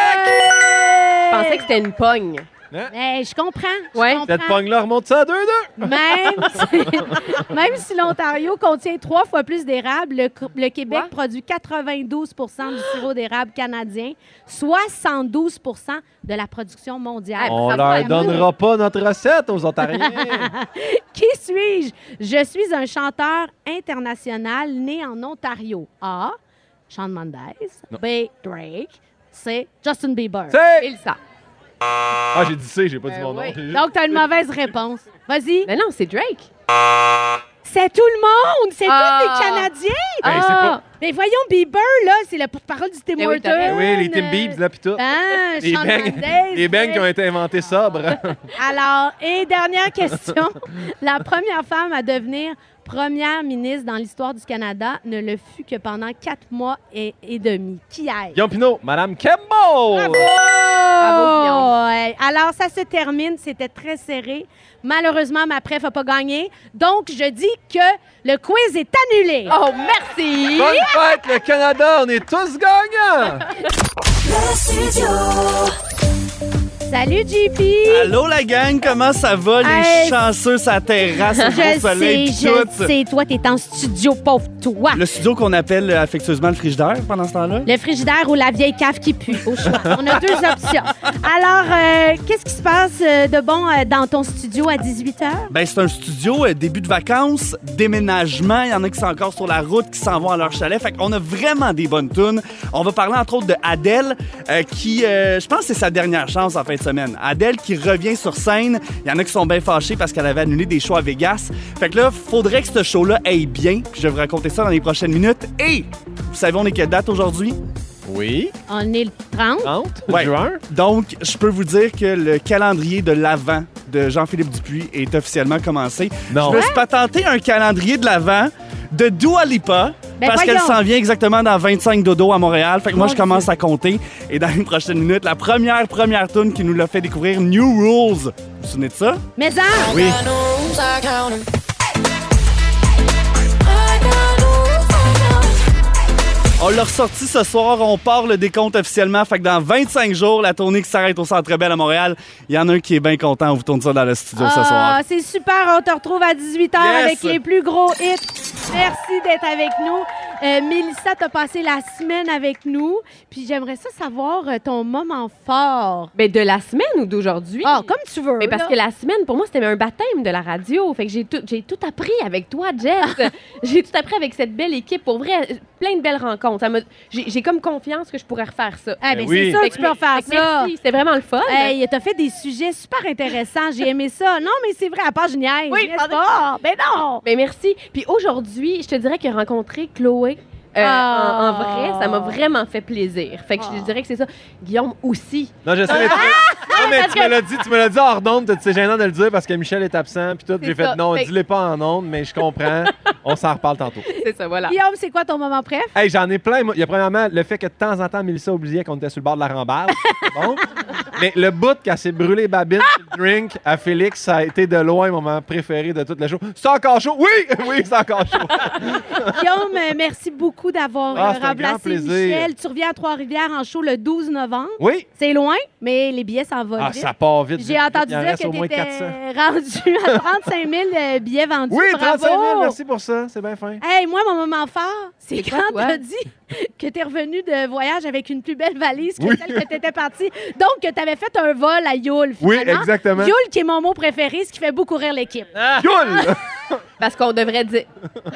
Je pensais que c'était une pogne. Hey, je comprends. je Ouais. comprends. Cette pogne-là remonte ça à deux deux. Même si, même si l'Ontario contient trois fois plus d'érable, le, le Québec Quoi? produit quatre-vingt-douze pour cent du sirop d'érable canadien, soixante-douze pour cent de la production mondiale. On ça leur va, donnera pas notre recette aux Ontariens. Qui suis-je? Je suis un chanteur international né en Ontario. A, Shawn Mendes. Non. B, Drake. C, Justin Bieber. C'est... Mélissa. Ah, j'ai dit C, j'ai pas dit Ben mon nom. oui. J'ai juste- Donc, tu as une mauvaise réponse. Vas-y. Mais non, c'est Drake. C'est tout le monde! C'est Ah. tous les Canadiens! Hey, c'est pas- Mais voyons, Bieber, là, c'est le porte-parole du Tim Eh oui, Hortons. t'as Eh oui, les Tim Biebs, là, pis tout. Ah, Les Shawn beignes, Mendes. les beignes qui ont été inventés sobres. Alors, et dernière question. La première femme à devenir première ministre dans l'histoire du Canada ne le fut que pendant quatre mois et, et demi. Qui est? Guillaume Pinot, Madame Campbell! Bravo! Bravo, Guillaume. Ouais. Alors, ça se termine. C'était très serré. Malheureusement, ma préf n'a pas gagné. Donc, je dis que le quiz est annulé. Oh, merci! Bonne fête, le Canada! On est tous gagnants! Le studio. Salut, J P! Allô la gang, comment ça va? Les Hey. chanceux sa terrasse, au Je beau soleil sais, pis je tout. sais. Toi, t'es en studio, pauvre toi. Le studio qu'on appelle euh, affectueusement le frigidaire pendant ce temps-là. Le frigidaire ou la vieille cave qui pue, au choix. On a deux options. Alors, euh, qu'est-ce qui se passe euh, de bon euh, dans ton studio à dix-huit heures? Ben, c'est un studio, euh, début de vacances, déménagement. Il y en a qui sont encore sur la route, qui s'en vont à leur chalet. Fait qu'on a vraiment des bonnes tunes. On va parler entre autres de Adèle, euh, qui, euh, je pense que c'est sa dernière chance en fin de semaine. Adèle qui revient sur scène. Il y en a qui sont bien fâchés parce qu'elle avait annulé des shows à Vegas. Fait que là, faudrait que ce show-là aille bien. Puis je vais vous raconter ça dans les prochaines minutes. Et, vous savez, on est quelle date aujourd'hui? Oui. On est le trente. trente Ouais. juin. Donc, je peux vous dire que le calendrier de l'Avent de Jean-Philippe Dupuis est officiellement commencé. Non. Je me suis patenté un calendrier de l'Avent de Dua Lipa Ben parce qu'elle voyons. s'en vient exactement dans vingt-cinq dodo à Montréal. Fait que moi, Mon je commence à compter. Et dans les prochaines minutes, la première, première tune qui nous l'a fait découvrir, New Rules. Vous vous souvenez de ça? Mais en, Oui. On l'a ressorti ce soir, on part le décompte officiellement. Fait que dans vingt-cinq jours, la tournée qui s'arrête au Centre Bell à Montréal, il y en a un qui est bien content. On vous tourne ça dans le studio ce soir. Ah, c'est super. On te retrouve à dix-huit heures Yes. avec les plus gros hits. Merci d'être avec nous. Euh, Mélissa, t'as passé la semaine avec nous. Puis j'aimerais ça savoir euh, ton moment fort. Ben, de la semaine ou d'aujourd'hui? Ah, comme tu veux. Mais parce là. que la semaine, pour moi, c'était un baptême de la radio. Fait que j'ai tout, j'ai tout appris avec toi, Jess. J'ai tout appris avec cette belle équipe. Pour vrai, plein de belles rencontres. Ça m'a- J'ai j'ai comme confiance que je pourrais refaire ça. Ah, ben, Ben oui. c'est sûr Fait que que tu peux refaire fait que ça. Merci, c'était vraiment le fun. Hey, t'as fait des sujets super intéressants. J'ai aimé ça. Non, mais c'est vrai, à part génial. Oui, n'est-ce pardon. pas? Ben non! Ben merci. Puis aujourd'hui, je te dirais qu'il a rencontré Chloé Euh, Ah. en, en vrai, ça m'a vraiment fait plaisir. Fait que je dirais que c'est ça. Guillaume aussi. Non, je sais. mais- Non, mais tu me l'as dit, tu me l'as dit hors d'onde, t'as- c'est gênant de le dire parce que Michel est absent, puis tout. C'est J'ai fait ça. non, Fait- dis-le pas en onde, mais je comprends. On s'en reparle tantôt. C'est ça, voilà. Guillaume, c'est quoi ton moment préf? Hey, j'en ai plein. moi. Il y a premièrement le fait que de temps en temps, Mélissa oubliait qu'on était sur le bord de la rambarde. C'est bon. Mais le bout qu'elle s'est brûlé babine sur le drink à Félix, ça a été de loin mon moment préféré de toute la show. C'est encore chaud? Oui! Oui, c'est encore chaud. Guillaume, euh, merci beaucoup d'avoir Ah, euh, c'est un grand remplacé plaisir. Michel. Tu reviens à Trois-Rivières en show le douze novembre. Oui. C'est loin, mais les billets s'envolent Ah, vite. ça part vite. J'ai vite, entendu vite. Il en dire reste que au tu moins étais quatre cents. rendu à trente-cinq mille euh, billets vendus. Oui, Bravo! trente-cinq mille, merci pour ça. C'est bien fin. Hey, moi, mon moment fort, c'est C'est quoi, quand toi? t'as dit que t'es revenu de voyage avec une plus belle valise que Oui. celle que t'étais partie. Donc, que t'avais fait un vol à Yule, Oui, finalement. exactement. Yule, qui est mon mot préféré, ce qui fait beaucoup rire l'équipe. Yule! Parce qu'on devrait dire.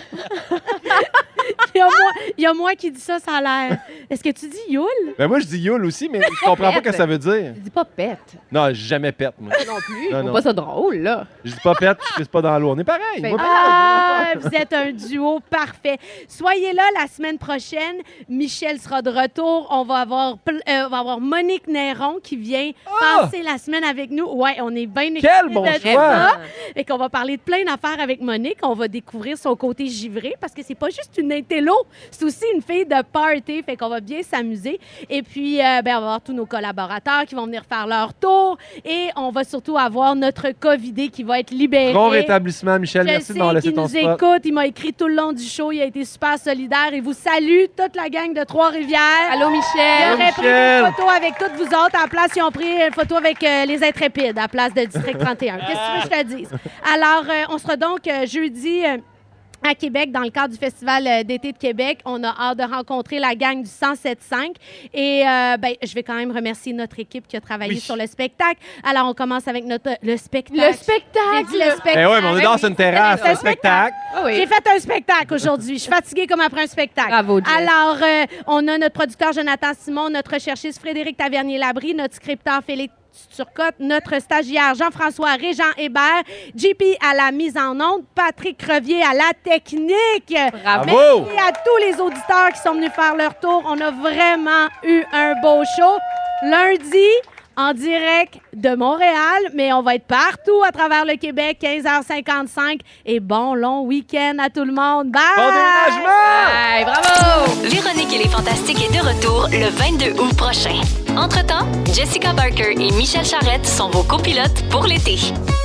Il y, a moi, il y a moi qui dis ça, ça a l'air. Est-ce que tu dis Yule? Ben moi, je dis Yule aussi, mais je comprends pas ce que ça veut dire. Dis pas pète. Non, j'ai jamais pète, moi. Non plus. Non, Je non. trouve pas ça drôle, là. Je dis pas pète, je pisse pas dans l'eau. On est pareil. Ben, Moi, Ah, vous êtes un duo parfait. Soyez là la semaine prochaine. Michel sera de retour. On va avoir, pl- euh, on va avoir Monique Néron qui vient Ah! passer la semaine avec nous. Ouais, on est bien excités Quel bon de choix! ça. Et qu'on va parler de plein d'affaires avec Monique. On va découvrir son côté givré parce que c'est pas juste une intello, c'est aussi une fille de party. Fait qu'on va bien s'amuser. Et puis, euh, ben, on va avoir tous nos collaborateurs qui vont venir faire leur tour. Et on va surtout avoir notre covidé qui va être libéré. Bon rétablissement, Michel. Je Merci sais de m'avoir laissé qu'il ton nous spot. écoute. Il m'a écrit tout le long du show. Il a été super solidaire. Et vous salue toute la gang de Trois-Rivières. Allô, Il Michel. aurait pris Michel. une photo avec toutes vous autres. À la place, ils ont pris une photo avec euh, les Intrépides à la place de District trente et un. Qu'est-ce que tu veux que je te dise? Alors, euh, on sera donc euh, jeudi... euh, à Québec, dans le cadre du Festival euh, d'été de Québec. On a hâte de rencontrer la gang du cent sept cinq. Et euh, ben, je vais quand même remercier notre équipe qui a travaillé Oui. sur le spectacle. Alors, on commence avec notre, le spectacle. Le J'ai spectacle. dit le spectacle. Ben ouais, mais on est dans oui. une terrasse, C'est un un spectacle. Ah oui. J'ai fait un spectacle aujourd'hui. Je suis fatiguée comme après un spectacle. Bravo, Jess. Alors, euh, on a notre producteur Jonathan Simon, notre recherchiste Frédéric Tavernier-Labrie, notre scripteur Félix Turcotte, notre stagiaire Jean-François Régent Hébert, J P à la mise en onde, Patrick Crevier à la technique. Bravo. Merci à tous les auditeurs qui sont venus faire leur tour. On a vraiment eu un beau show. Lundi, en direct de Montréal, mais on va être partout à travers le Québec, quinze heures cinquante-cinq. Et bon long week-end à tout le monde. Bye! Bon déménagement! Hey, bravo. Véronique et les Fantastiques est de retour le vingt-deux août prochain. Entre-temps, Jessica Barker et Michel Charrette sont vos copilotes pour l'été.